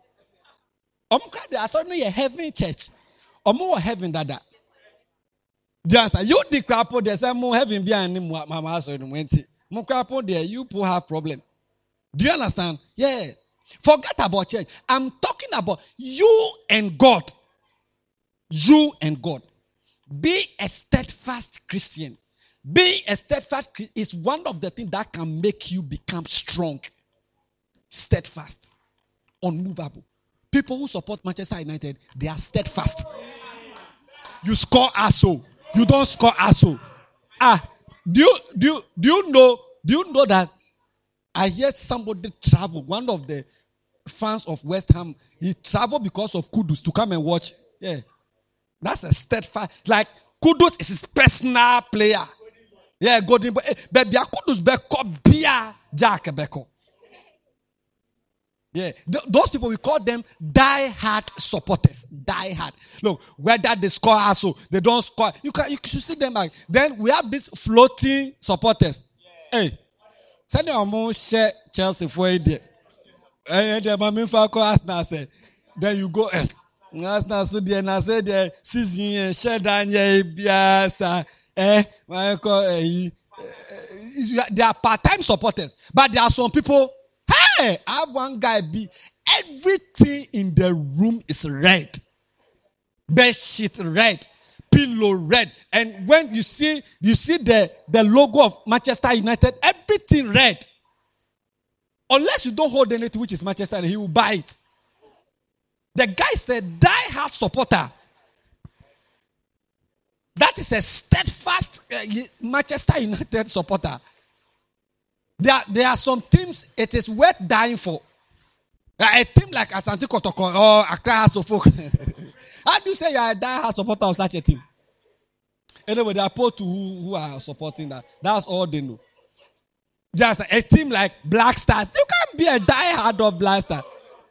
are sorry, a heaven church. More heaven than that. Just you the crapo, there's more heaven behind mama so more crapo there, you people have problem. Do you understand? Yeah. Forget about church. I'm talking about you and God. You and God. Be a steadfast Christian. Being a steadfast Christian is one of the things that can make you become strong. Steadfast. Unmovable. People who support Manchester United, they are steadfast. You score ASO. You don't score ASO. Do you know that I heard somebody travel, one of the fans of West Ham, he traveled because of Kudus to come and watch. Yeah. That's a steadfast. Like, Kudus is his personal player. Yeah, Golden Boy. But Kudus beko bia Jack beko. Yeah, those people, we call them die-hard supporters. Die-hard. Look, whether they score also, they don't score. You should see them back. Then we have these floating supporters. Yeah. Hey, send them share Chelsea for a day. And the Mami Falco Arsenal said, then you go Arsenal so the and I said the season share Daniel Biasa. They are part-time supporters, but there are some people. Hey, I have one guy everything in the room is red. Bed sheet red. Pillow red. And when you see the logo of Manchester United, everything red. Unless you don't hold anything which is Manchester United, he will buy it. The guy said, die-hard supporter. That is a steadfast Manchester United supporter. There are some teams it is worth dying for. A team like Asante Kotoko or Accra Suffolk. How do you say you are a die-hard supporter of such a team? Anyway, there are people who are supporting that. That's all they know. Just a team like Black Stars. You can't be a die-hard of Black Stars.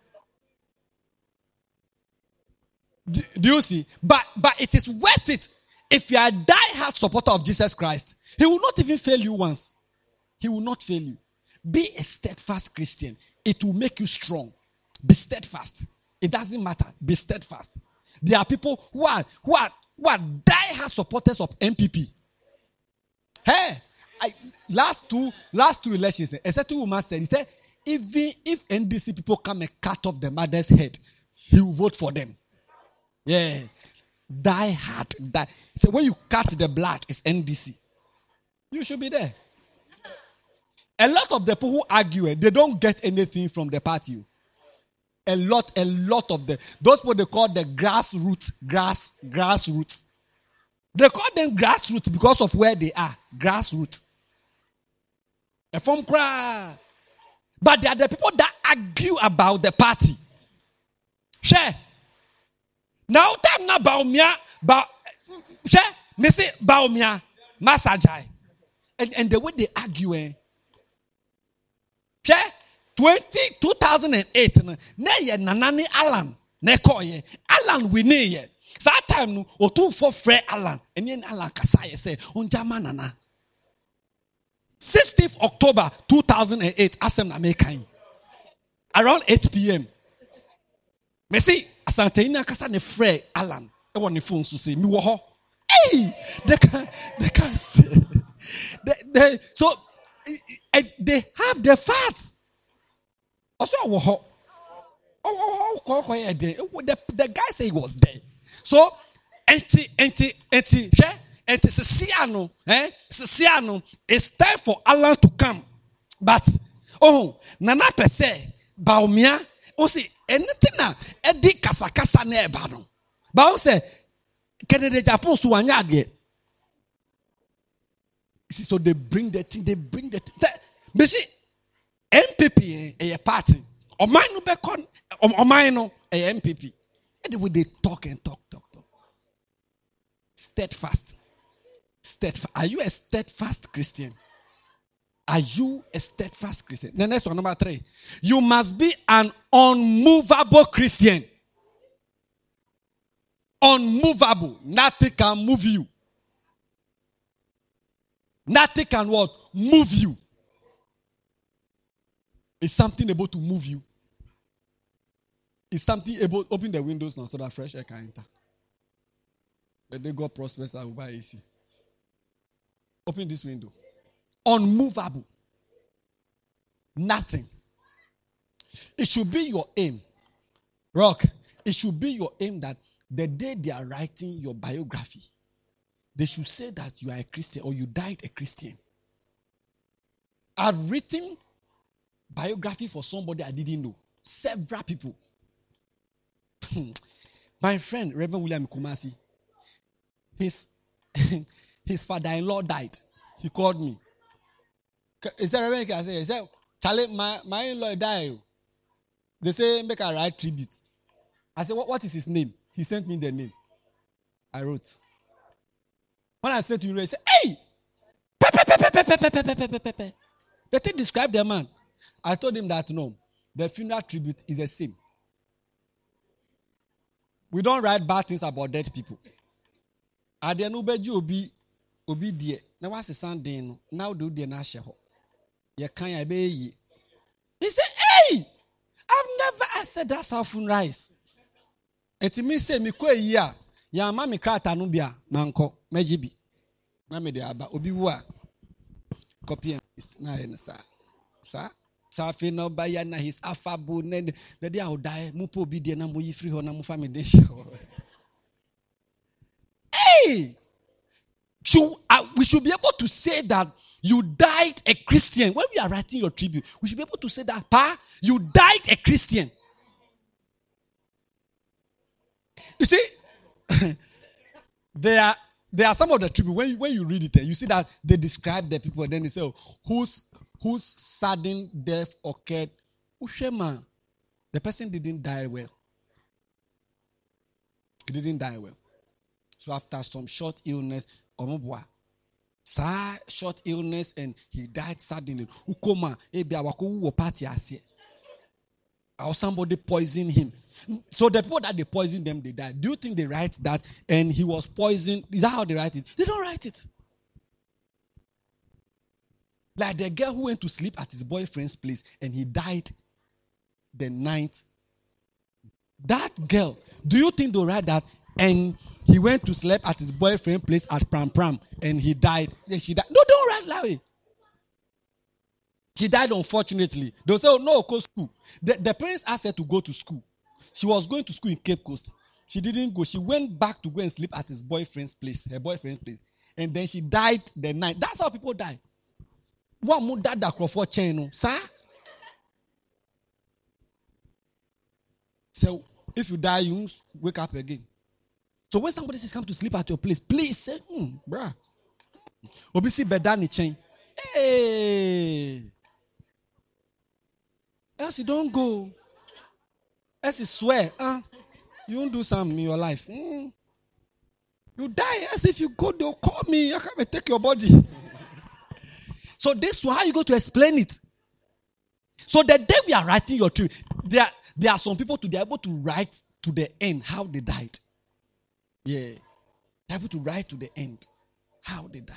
Do you see? But it is worth it. If you are a die-hard supporter of Jesus Christ, he will not even fail you once. He will not fail you. Be a steadfast Christian. It will make you strong. Be steadfast. It doesn't matter. Be steadfast. There are people who are die-hard supporters of MPP. Hey, last two elections, a certain woman said, he said, even if NDC people come and cut off the mother's head, he will vote for them. Yeah. Die hard. So when you cut the blood, it's NDC. You should be there. A lot of the people who argue, they don't get anything from the party. A lot of them. Those people they call the grassroots. They call them grassroots because of where they are. Grassroots. A form cry. But they are the people that argue about the party. Share. Now time na baumia ba share me say baumia masajai. And the way they argue share 2008 na ye nanani Alan na koye Alan we ne ye. That time no otu for free Alan and Alan kasa ye say onjama nana. 16th October 2008 asem na mekan around 8 p.m. Me say asante ina kasa ne free Alan e won ne phone so say me wo ho. Hey, they can say so they have the facts. Also wo ho. The guy say he was there. So Sisiano, it's time for Allah to come. But Nana per se, Baumia, see anything na edi kasakasa ne ebano. Ba say Canada Japan suanya. So they bring the thing. But see, MPP a party. Or mine no becon. Or mine no a MPP. And the way they talk. Steadfast. Are you a steadfast Christian? Are you a steadfast Christian? The next one, number 3. You must be an unmovable Christian. Unmovable. Nothing can move you. Nothing can what? Move you. Is something able to move you? Is something able to open the windows now so that fresh air can enter? The day God prospers, I will buy AC. Open this window. Unmovable. Nothing. It should be your aim. Rock. It should be your aim that the day they are writing your biography, they should say that you are a Christian or you died a Christian. I've written biography for somebody I didn't know. Several people. My friend, Reverend William Kumasi, his father-in-law died. He called me. Is that Reverend? He said, Charlie, my in-law died. They say, make a write tribute. I said, what is his name? He sent me the name. I wrote. When I said to him, he said, hey! Let me describe the man. I told him that no, the funeral tribute is the same. We don't write bad things about dead people. Ade no beji obi die. Na wase sandin no. Now do die na hye ho. Ye kan ya be yi. He said, "Hey! I've never said that's how funeral is." Enti me say me ko yi a, ya ma me krata no bia manko mejibi. Na me de aba obi wu a. Copy and paste na yen sa. Safi no baya na his affable ne the day I will die mupo obi die na mo yi free ho na mo fa me de show. Hey! We should be able to say that you died a Christian. When we are writing your tribute, we should be able to say that, Pa, you died a Christian. You see, there are some of the tribute, when you read it, you see that they describe the people, and then they say, whose sudden death occurred. Ushema, the person didn't die well. He didn't die well. So after some short illness, short illness, and he died suddenly. Ukoma, party or somebody poisoned him. So the people that they poisoned them, they died. Do you think they write that and he was poisoned? Is that how they write it? They don't write it. Like the girl who went to sleep at his boyfriend's place and he died the night. That girl, Do you think they'll write that? And he went to sleep at his boyfriend's place at Pram Pram and he died. Then she died. No, don't write that way. She died unfortunately. They'll say, oh, no, go to school. The parents asked her to go to school. She was going to school in Cape Coast. She didn't go. She went back to go and sleep at his boyfriend's place, her boyfriend's place. And then she died the night. That's how people die. What more that Crawford chain, sir? So if you die, you wake up again. So when somebody says come to sleep at your place, please say, bruh. Obisi bedani chain. Hey. Else you don't go. Else you swear. You won't do something in your life. You die. As if you go, they'll call me. I can't take your body. So this one, how you go to explain it? So the day we are writing your tree, there are some people to be able to write to the end how they died. Yeah. They're able to write to the end how they died.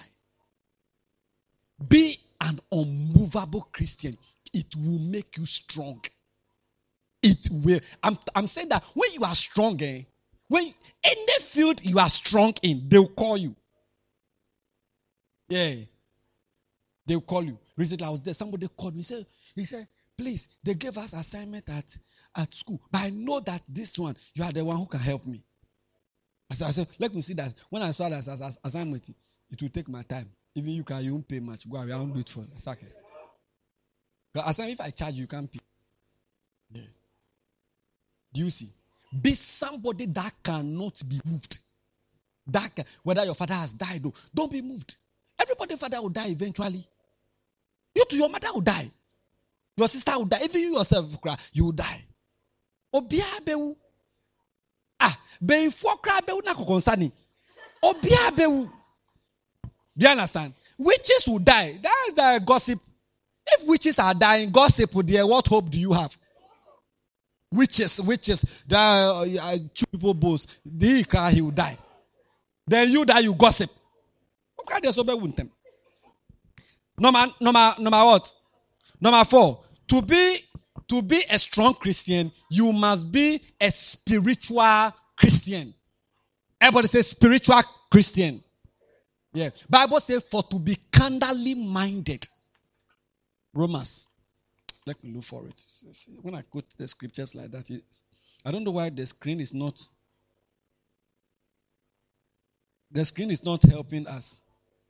Be an unmovable Christian. It will make you strong. It will. I'm saying that when you are strong, when any field you are strong in, they'll call you. Yeah. They'll call you. Recently, I was there. Somebody called me. He said, please, they gave us assignment at school. But I know that this one, you are the one who can help me. I said, let me see that. When I saw that as assignment, it will take my time. Even you won't pay much. Go away, I won't do it for you. It's okay. Because if I charge you, can't pay. Yeah. Do you see? Be somebody that cannot be moved. Whether your father has died, don't be moved. Everybody's father will die eventually. You to your mother will die. Your sister will die. Even you yourself, you will die. Obia bewu. Before cry bewu na kokonsani. Obia bewu. Do you understand? Witches will die. That is the gossip. If witches are dying, gossip, dear, what hope do you have? Witches, there are two people boast. They cry, he will die. Then you die, you gossip. Number what? Number 4. To be a strong Christian, you must be a spiritual Christian. Everybody say spiritual Christian. Yeah. Bible says for to be carnally minded. Romans. Let me look for it. When I quote the scriptures like that, I don't know why the screen is not helping us.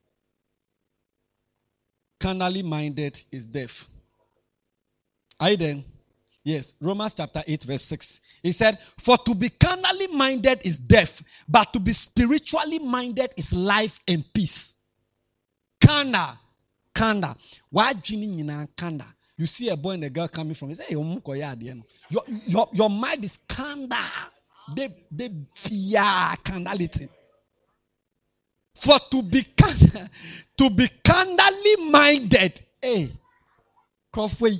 Carnally minded is death. Are you then? Yes. Romans chapter 8 verse 6. He said, for to be carnally minded is death, but to be spiritually minded is life and peace. Kanda. Why dreaming in kanda? You see a boy and a girl coming from, you say, your mind is kanda. They fear kandality. For to be candidly minded, Crawford,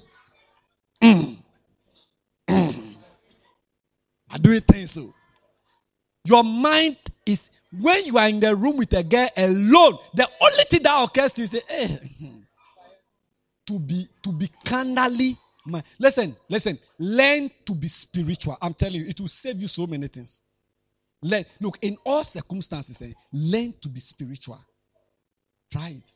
are doing things so. Your mind is, when you are in the room with a girl alone, the only thing that occurs to you is to be candidly. Listen, learn to be spiritual. I'm telling you, it will save you so many things. Look, in all circumstances, learn to be spiritual. Try it.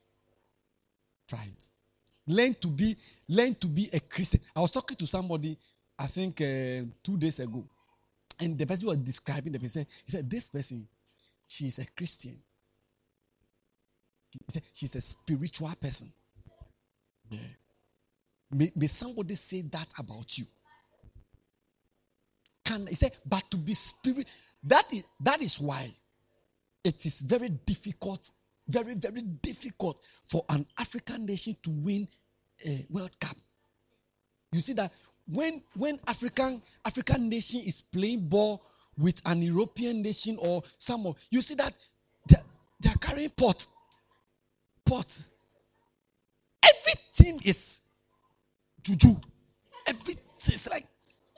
Learn to be a Christian. I was talking to somebody, I think 2 days ago, and the person was describing the person. He said, this person, she is a Christian. He said, she's a spiritual person. Yeah. May somebody say that about you. He said, but to be spirit, that is why it is very difficult, very, very difficult for an African nation to win a World Cup. You see that when African nation is playing ball with an European nation or some, you see that they are carrying pot. Everything is juju. Everything is like.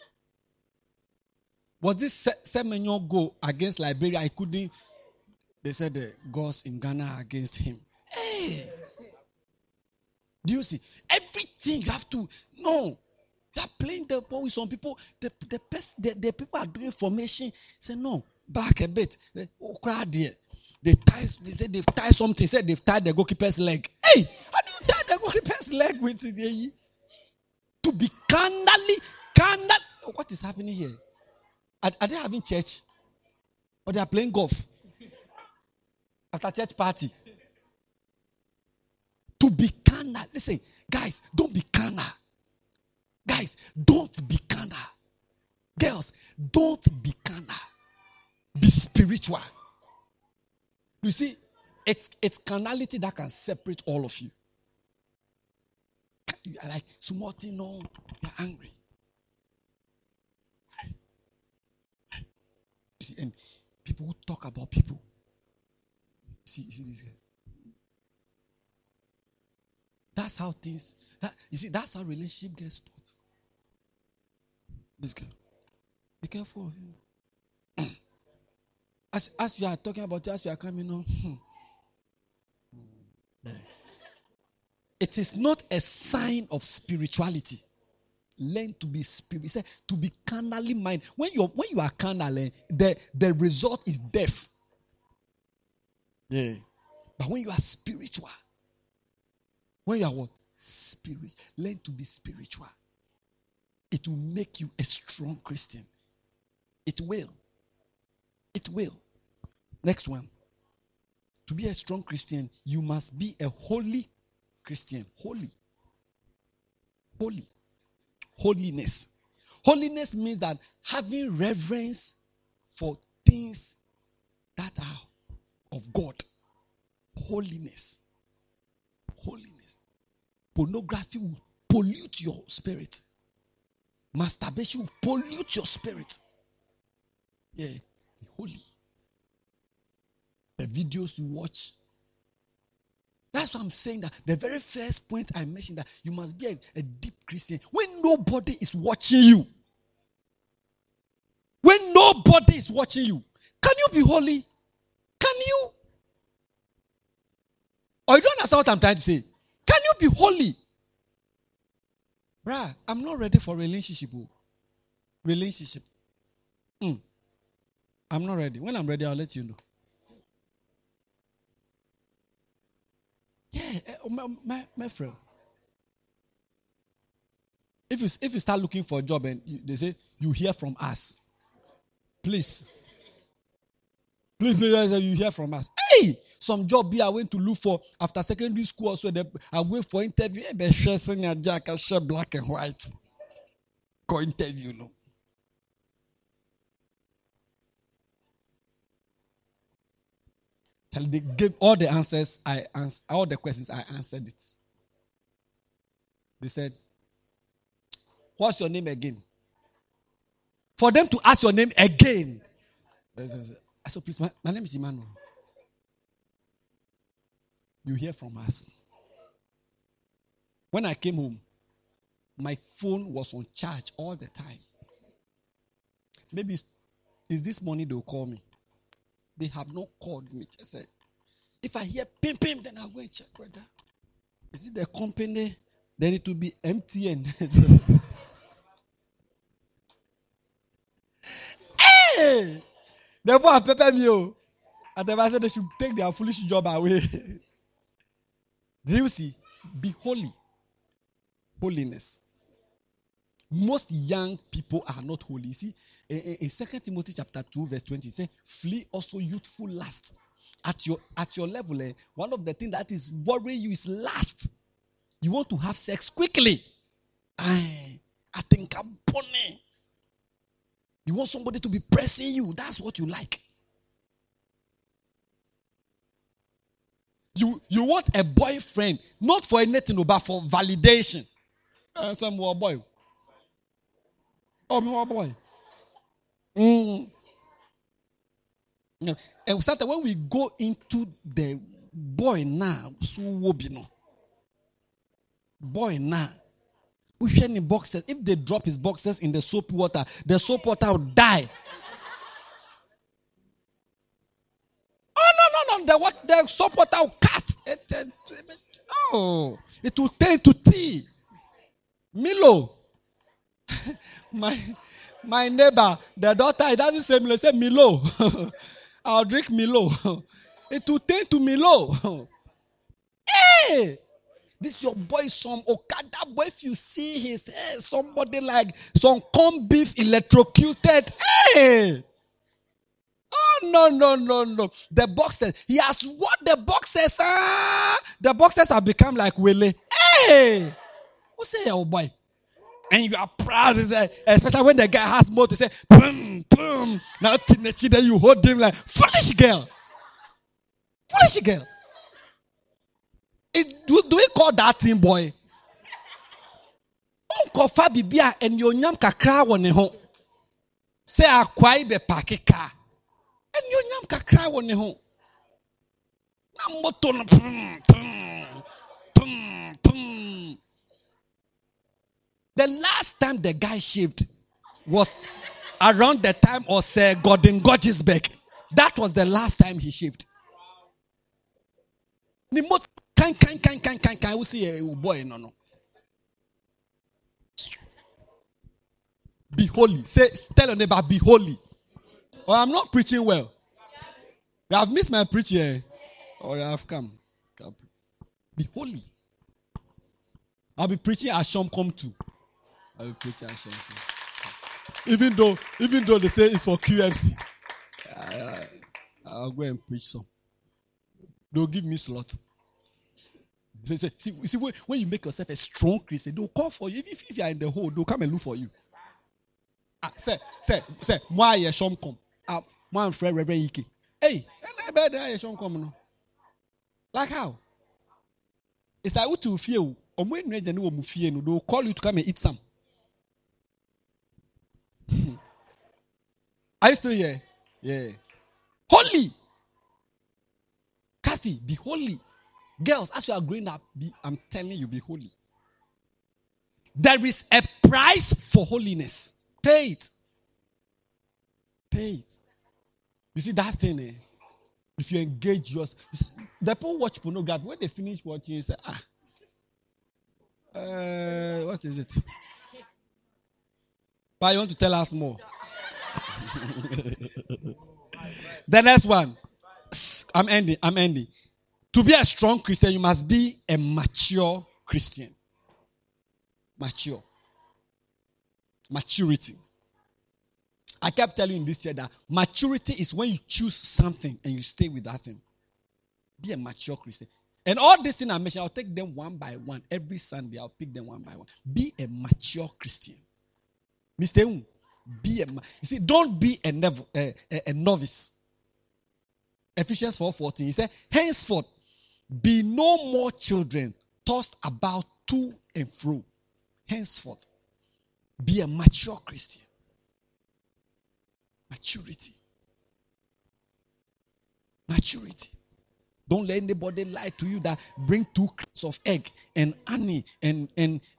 Was this Semenyo goal against Liberia? I couldn't. They said the goals in Ghana against him. Hey, do you see? Everything you have to know. You are playing the ball with some people. The people are doing formation. Say no, back a bit. They said they've tied something. Said they've tied the goalkeeper's leg. Hey, how do you tie the goalkeeper's leg with it? To be carnally. What is happening here? Are they having church? Or they are playing golf? After church party? To be carnal. Listen, guys, don't be carnal. Guys, don't be carnal. Girls, don't be carnal. Be spiritual. You see, it's carnality that can separate all of you. You are like, Sumoti, no, you're angry. You see, and people who talk about people. See this guy. That's how things. That's how relationship gets spoiled. This guy. Be careful of him. As you are talking about it, as you are coming on. It is not a sign of spirituality. Learn to be spirit. Say to be carnally minded. When you are carnal, the result is death. Yeah. But when you are spiritual, when you are what? Spirit. Learn to be spiritual. It will make you a strong Christian. It will. It will. Next one. To be a strong Christian, you must be a holy Christian. Holy. Holiness. Holiness means that having reverence for things that are of God. Holiness. Pornography will pollute your spirit. Masturbation will pollute your spirit. Yeah. Be holy. The videos you watch. That's what I'm saying, that the very first point I mentioned, that you must be a deep Christian when nobody is watching you. When nobody is watching you. Can you be holy? Can you? Or you don't understand what I'm trying to say? Can you be holy? Bruh, I'm not ready for relationship. Relationship. I'm not ready. When I'm ready, I'll let you know. Yeah, my friend. If you start looking for a job and they say, you hear from us. Please, you hear from us. Hey, some job I went to look for after secondary school also. I went for interview. I share black and white. Go interview, no. They gave all the answers. All the questions. I answered it. They said, "What's your name again?" For them to ask your name again, I said, "Please, my name is Emmanuel. You hear from us." When I came home, my phone was on charge all the time. Maybe it's this morning they'll call me. They have not called me. I said, if I hear pim, then I'll go and check whether. Is it the company? Then it will be MTN. Hey! They won't pepper me. And then I said they should take their foolish job away. Do you see? Be holy. Holiness. Most young people are not holy. See, in 2 Timothy chapter 2, verse 20, it says, flee also youthful lust. At your level, one of the things that is worrying you is lust. You want to have sex quickly. I think I'm funny. You want somebody to be pressing you. That's what you like. You want a boyfriend, not for anything, but for validation. Some more boy. Oh, my boy. No. And when we go into the boy now, so boy now, we share in boxes. If they drop his boxes in the soap water, the soap water will die. Oh no! The soap water will cut. It will turn to tea. Milo. my neighbor, the daughter, it doesn't say Milo, it says Milo. I'll drink Milo. It will turn to Milo. Hey! This your boy, some Okada boy. If you see his hair, somebody like some corned beef electrocuted. Hey! Oh, no. The boxers. He has what the boxers are. The boxers have become like Wele. Hey! What's that, old boy? And you are proud, especially when the guy has more to say. Boom, boom. Now, then you hold him like, foolish girl. Foolish girl. Do we call that thing boy? Unko fa bibia and your nyam kakra wone ho. Say akwai be pakeka. And your nyam kakra wone ho. Na moto no pum. The last time the guy shaved was around the time of Sir Gordon Gorgesbeck. That was the last time he shaved. Ni moto Can we see a boy? No. Be holy. Tell your neighbor, be holy. Or I'm not preaching well. You have missed my preaching. Or you have come. Be holy. I'll be preaching as Shom come to. I'll be preaching as Shom come. Even though they say it's for QFC. I'll go and preach some. They'll give me slots. See, when you make yourself a strong Christian, they'll call for you. If you are in the hole, they'll come and look for you. Say, why you shom come? One friend, Reverend Ike. Hey, I bet I shom come no. Like how? It's like what you feel. They'll call you to come and eat some. Are you still here? Yeah. Holy. Kathy, be holy. Girls, as you are growing up, I'm telling you, be holy. There is a price for holiness. Pay it. You see that thing, if you engage yours, the people watch pornography. When they finish watching, you say, what is it? But you want to tell us more? The next one. I'm ending. To be a strong Christian, you must be a mature Christian. Maturity. I kept telling you in this church that maturity is when you choose something and you stay with that thing. Be a mature Christian. And all these things I mentioned, I'll take them one by one. Every Sunday, I'll pick them one by one. Be a mature Christian. Mr. You see, don't be a novice. Ephesians 4:14, he said, henceforth, be no more children tossed about to and fro. Henceforth, be a mature Christian. Maturity. Don't let anybody lie to you that bring 2 crates of egg and honey and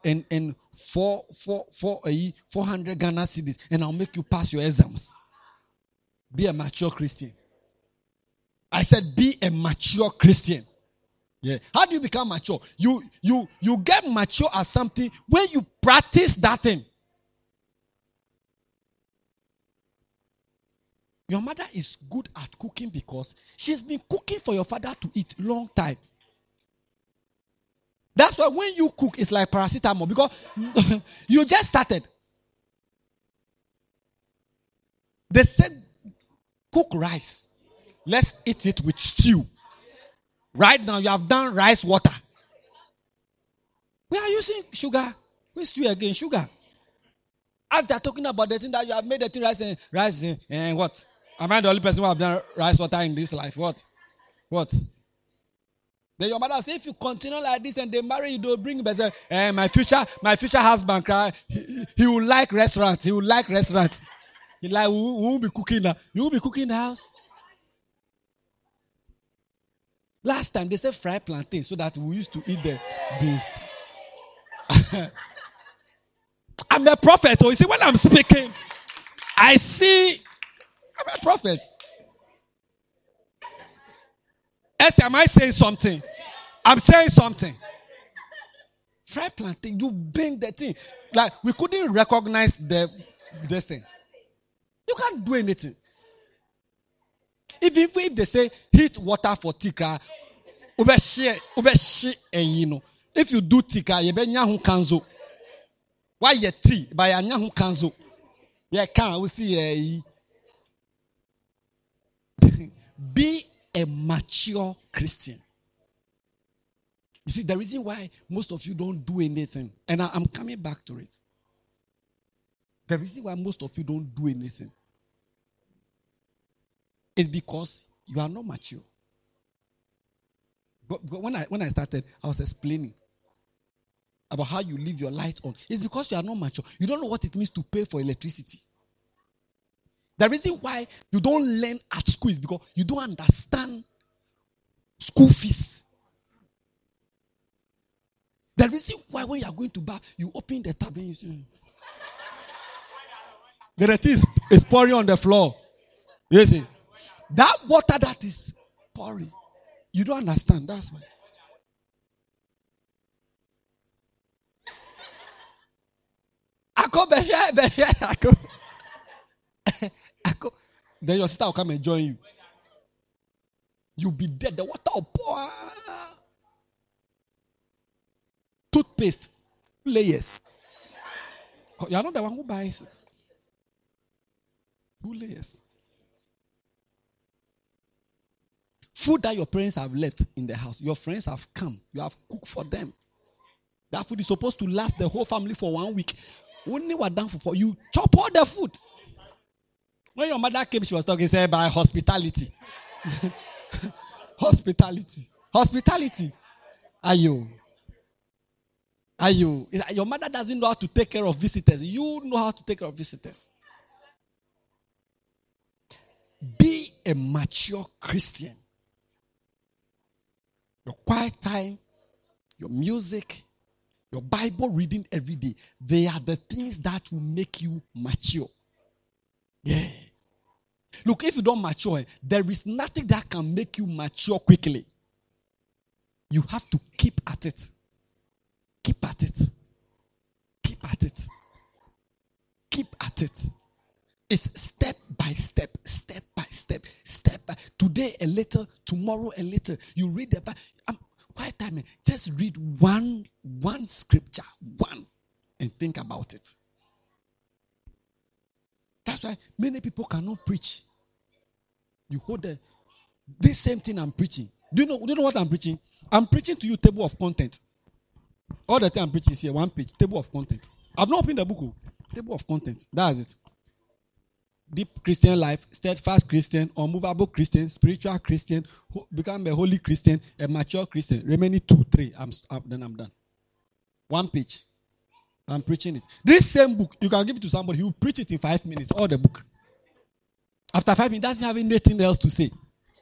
400 Ghana cedis and I'll make you pass your exams. Be a mature Christian. I said be a mature Christian. Yeah. How do you become mature? You get mature as something when you practice that thing. Your mother is good at cooking because she's been cooking for your father to eat long time. That's why when you cook, it's like paracetamol because you just started. They said, cook rice. Let's eat it with stew. Right now, you have done rice water. We are using sugar. We stew again, sugar. As they are talking about the thing that you have made the thing rice and what? Am I the only person who have done rice water in this life? What? Then your mother say, if you continue like this and they marry you, they'll bring better. My future husband cry. He will like restaurants. He like, who will be cooking now? You will be cooking in the house. Last time they said fry plantain so that we used to eat the beans. I'm a prophet. Oh, you see, when I'm speaking, I see I'm a prophet. Am I saying something? I'm saying something. Fried plantain, you bend the thing. Like, we couldn't recognize this thing. You can't do anything. If they say heat water for tika, if you do tika, you be nyahu kanzo. Why ye tea? By a nyahu kanzo. Yeah, can we see be a mature Christian. You see, the reason why most of you don't do anything, and I'm coming back to it. The reason why most of you don't do anything is because you are not mature. But when I started, I was explaining about how you leave your light on. It's because you are not mature. You don't know what it means to pay for electricity. The reason why you don't learn at school is because you don't understand school fees. The reason why when you are going to bath, you open the tap and you see. The tea is pouring on the floor. You see? That water that is pouring, you don't understand. That's why. Then your sister will come and join you. You'll be dead. The water will pour. Toothpaste, layers. You're not the one who buys it. 2 layers. Food that your parents have left in the house, your friends have come, you have cooked for them. That food is supposed to last the whole family for 1 week. Only what done for you chop all the food. When your mother came, she was talking say by hospitality. Hospitality. Are you? Your mother doesn't know how to take care of visitors. You know how to take care of visitors. Be a mature Christian. Your quiet time, your music, your Bible reading every day. They are the things that will make you mature. Yeah. Look, if you don't mature, there is nothing that can make you mature quickly. You have to keep at it. Keep at it. Keep at it. Keep at it. It's step by step, step by step, step by. Today a little, tomorrow a little. You read the Bible. Quiet time. Just read one scripture, and think about it. That's why many people cannot preach. You hold this same thing I'm preaching. Do you know what I'm preaching? I'm preaching to you table of content. All the time I'm preaching is here, 1 page, table of content. I've not opened the book. Table of content. That's it. Deep Christian life, steadfast Christian, unmovable Christian, spiritual Christian, become a holy Christian, a mature Christian. Remaining 2, 3. Then I'm done. 1 page. I'm preaching it. This same book, you can give it to somebody. He will preach it in 5 minutes. All the book. After 5 minutes, doesn't have anything else to say.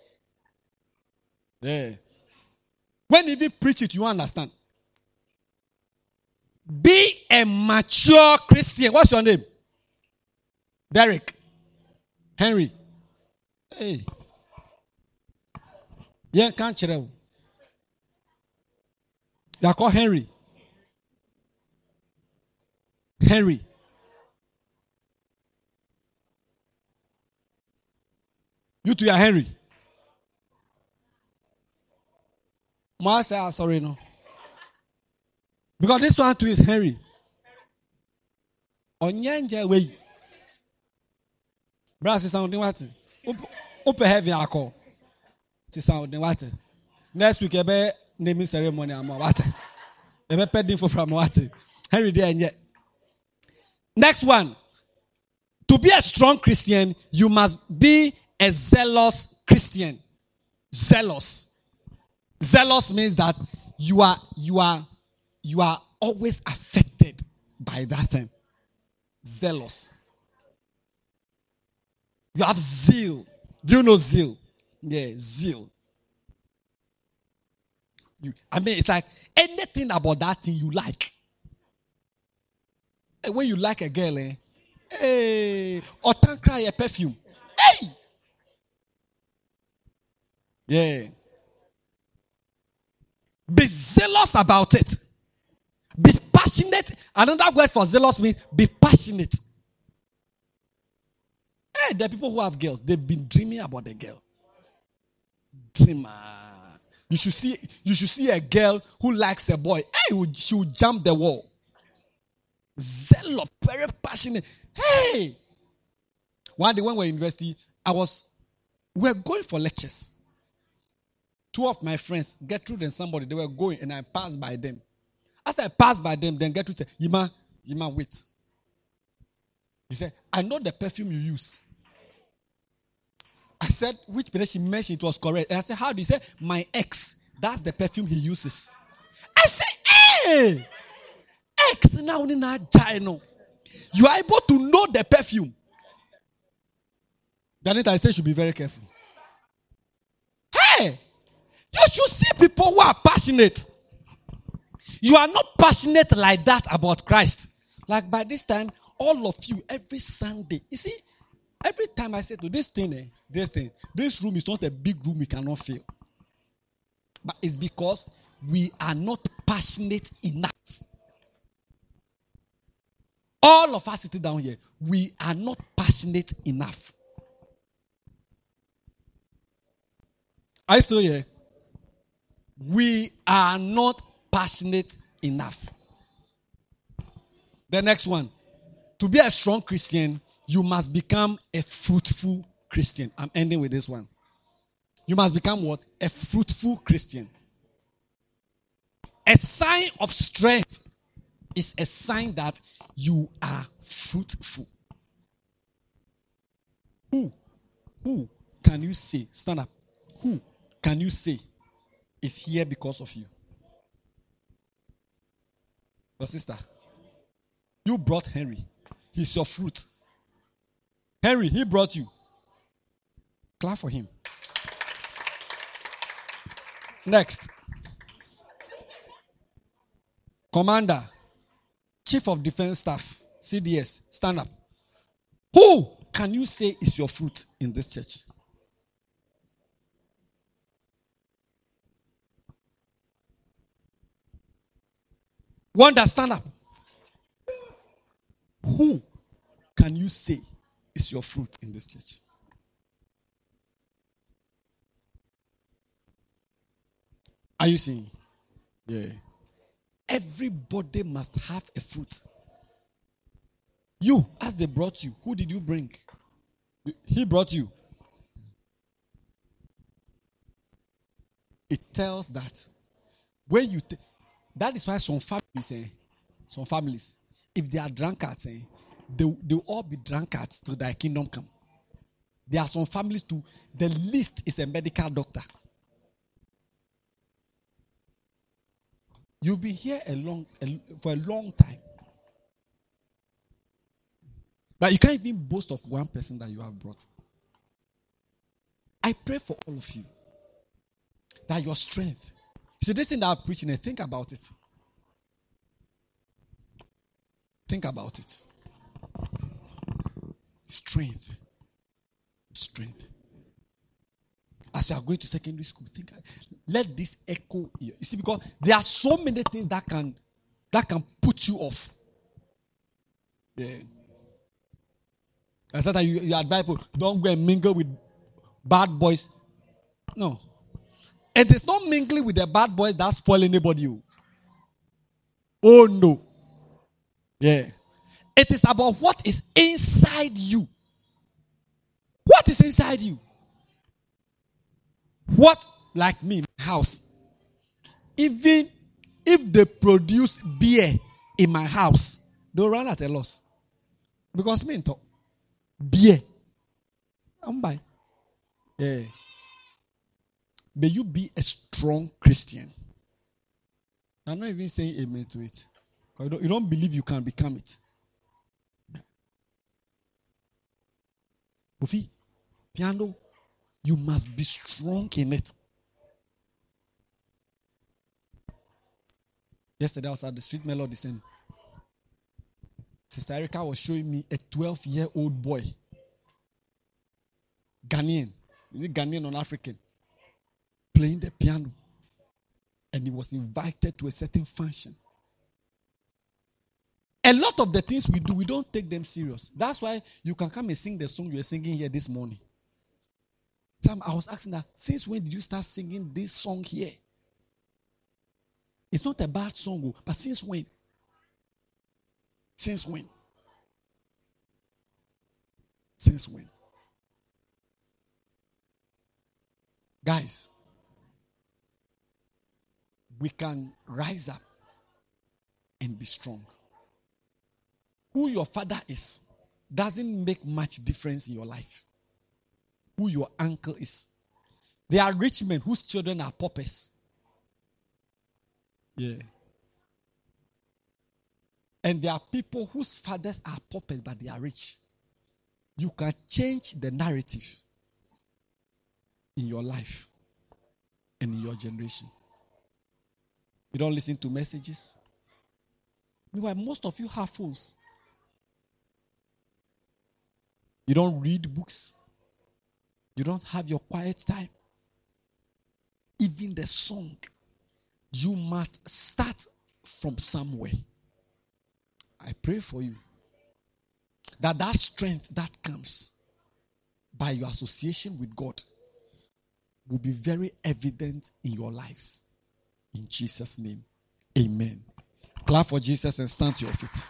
Yeah. When you preach it, you understand. Be a mature Christian. What's your name? Derek. Henry. Hey. Yeah, can't you? They are called Henry. Henry. You two are Henry. Ma say sorry no. Because this one too is Henry. Onyanja way. Brother say something what? Open heavy alcohol. Say something what? Next week ebe naming ceremony am what? Ebe pending for from what? Henry there and yet. Next one. To be a strong Christian, you must be a zealous Christian. Zealous. Zealous means that you are always affected by that thing. Zealous. You have zeal. Do you know zeal? Yeah, zeal. It's like anything about that thing you like. When you like a girl, hey, or can't cry a perfume. Hey! Yeah. Be zealous about it. passionate. Another word for zealous means be passionate. Hey, there are people who have girls. They've been dreaming about the girl. Dreamer. You should see a girl who likes a boy. Hey, she will jump the wall. Zealous, very passionate. Hey. One day when we were in university, we were going for lectures. Two of my friends, Gertrude and somebody, they were going and I passed by them. As I passed by them, then Gertrude said, Yima, wait. He said, I know the perfume you use. I said, which perfume? She mentioned it was correct. And I said, how do you say? My ex, that's the perfume he uses. I said, hey, ex, now you are able to know the perfume. Then I said, you should be very careful. Hey, you should see people who are passionate. You are not passionate like that about Christ. Like by this time, all of you, every Sunday, you see, every time I say to this room is not a big room we cannot fill. But it's because we are not passionate enough. All of us sitting down here, we are not passionate enough. Are you still here? We are not passionate enough. The next one. To be a strong Christian, you must become a fruitful Christian. I'm ending with this one. You must become what? A fruitful Christian. A sign of strength is a sign that you are fruitful. Who can you say, stand up, who can you say is here because of you? Your sister. You brought Henry. He's your fruit. Henry, he brought you. Clap for him. Next. Commander, Chief of Defense Staff, CDS, stand up. Who can you say is your fruit in this church? Wonder, stand up. Who can you say is your fruit in this church? Are you seeing? Yeah. Everybody must have a fruit. You, as they brought you, who did you bring? He brought you. It tells that when you that is why some families, if they are drunkards, they'll all be drunkards till their kingdom come. There are some families too, the least is a medical doctor. You've been here for a long time. But you can't even boast of one person that you have brought. I pray for all of you that your strength. See, this thing that I'm preaching, think about it. Think about it. Strength. As you are going to secondary school, let this echo here. You see, because there are so many things that can put you off. Yeah. I said that you advise people, don't go and mingle with bad boys. No. It is not mingling with the bad boys that spoil anybody. Oh no. Yeah. It is about what is inside you. What is inside you? What, like me, house. Even if they produce beer in my house, they'll run at a loss. Because me talk beer. I'm by. Yeah. May you be a strong Christian. I'm not even saying amen to it. You don't believe you can become it. Kofi, piano, you must be strong in it. Yesterday I was at the Street Melody and Sister Erica was showing me a 12-year-old boy. Ghanaian. Is it Ghanaian or African? Playing the piano. And he was invited to a certain function. A lot of the things we do, we don't take them serious. That's why you can come and sing the song you were singing here this morning. I was asking that, since when did you start singing this song here? It's not a bad song, but since when? Since when? Since when? Guys, we can rise up and be strong. Who your father is doesn't make much difference in your life. Who your uncle is. There are rich men whose children are paupers. Yeah. And there are people whose fathers are paupers, but they are rich. You can change the narrative in your life and in your generation. You don't listen to messages. Meanwhile, most of you have phones. You don't read books. You don't have your quiet time. Even the song, you must start from somewhere. I pray for you that strength that comes by your association with God will be very evident in your lives. In Jesus' name, amen. Clap for Jesus and stand to your feet.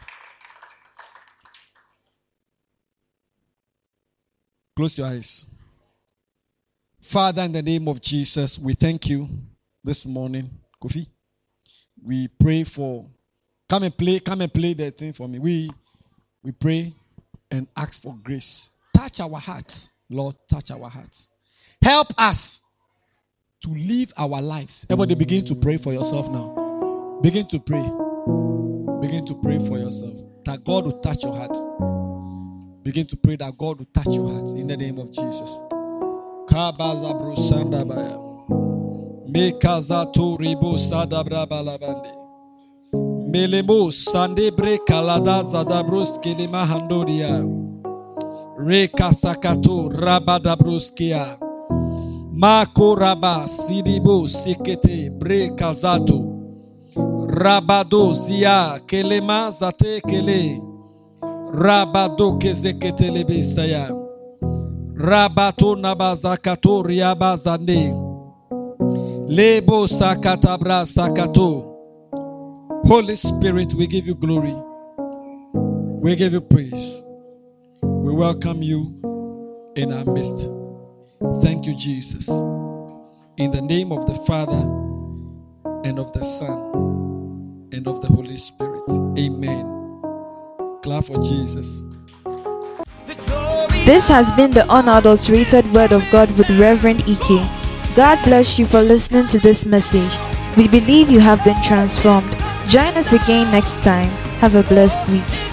Close your eyes. Father, in the name of Jesus, we thank you this morning. Kofi, we pray for, come and play the thing for me. We pray and ask for grace. Touch our hearts, Lord, touch our hearts. Help us to live our lives. Everybody begin to pray for yourself now. Begin to pray. Begin to pray for yourself. That God will touch your heart. Begin to pray that God will touch your heart in the name of Jesus. Mekazato ribo sadabra balabande. Melemo sandebre kalada zadabros kelema handoria. Rekasakato rabadabroskia. Mako raba sidibo sikete bre kazato. Rabado zia kelema zate kele. Rabado kezekete lebe saya. Rabato nabazakato riabazande. Lebo sakatabra sakato. Holy Spirit, we give you glory. We give you praise. We welcome you in our midst. Thank you, Jesus. In the name of the Father and of the Son and of the Holy Spirit. Amen. Clap for Jesus. This has been the unadulterated Word of God with Reverend Ike. God bless you for listening to this message. We believe you have been transformed. Join us again next time. Have a blessed week.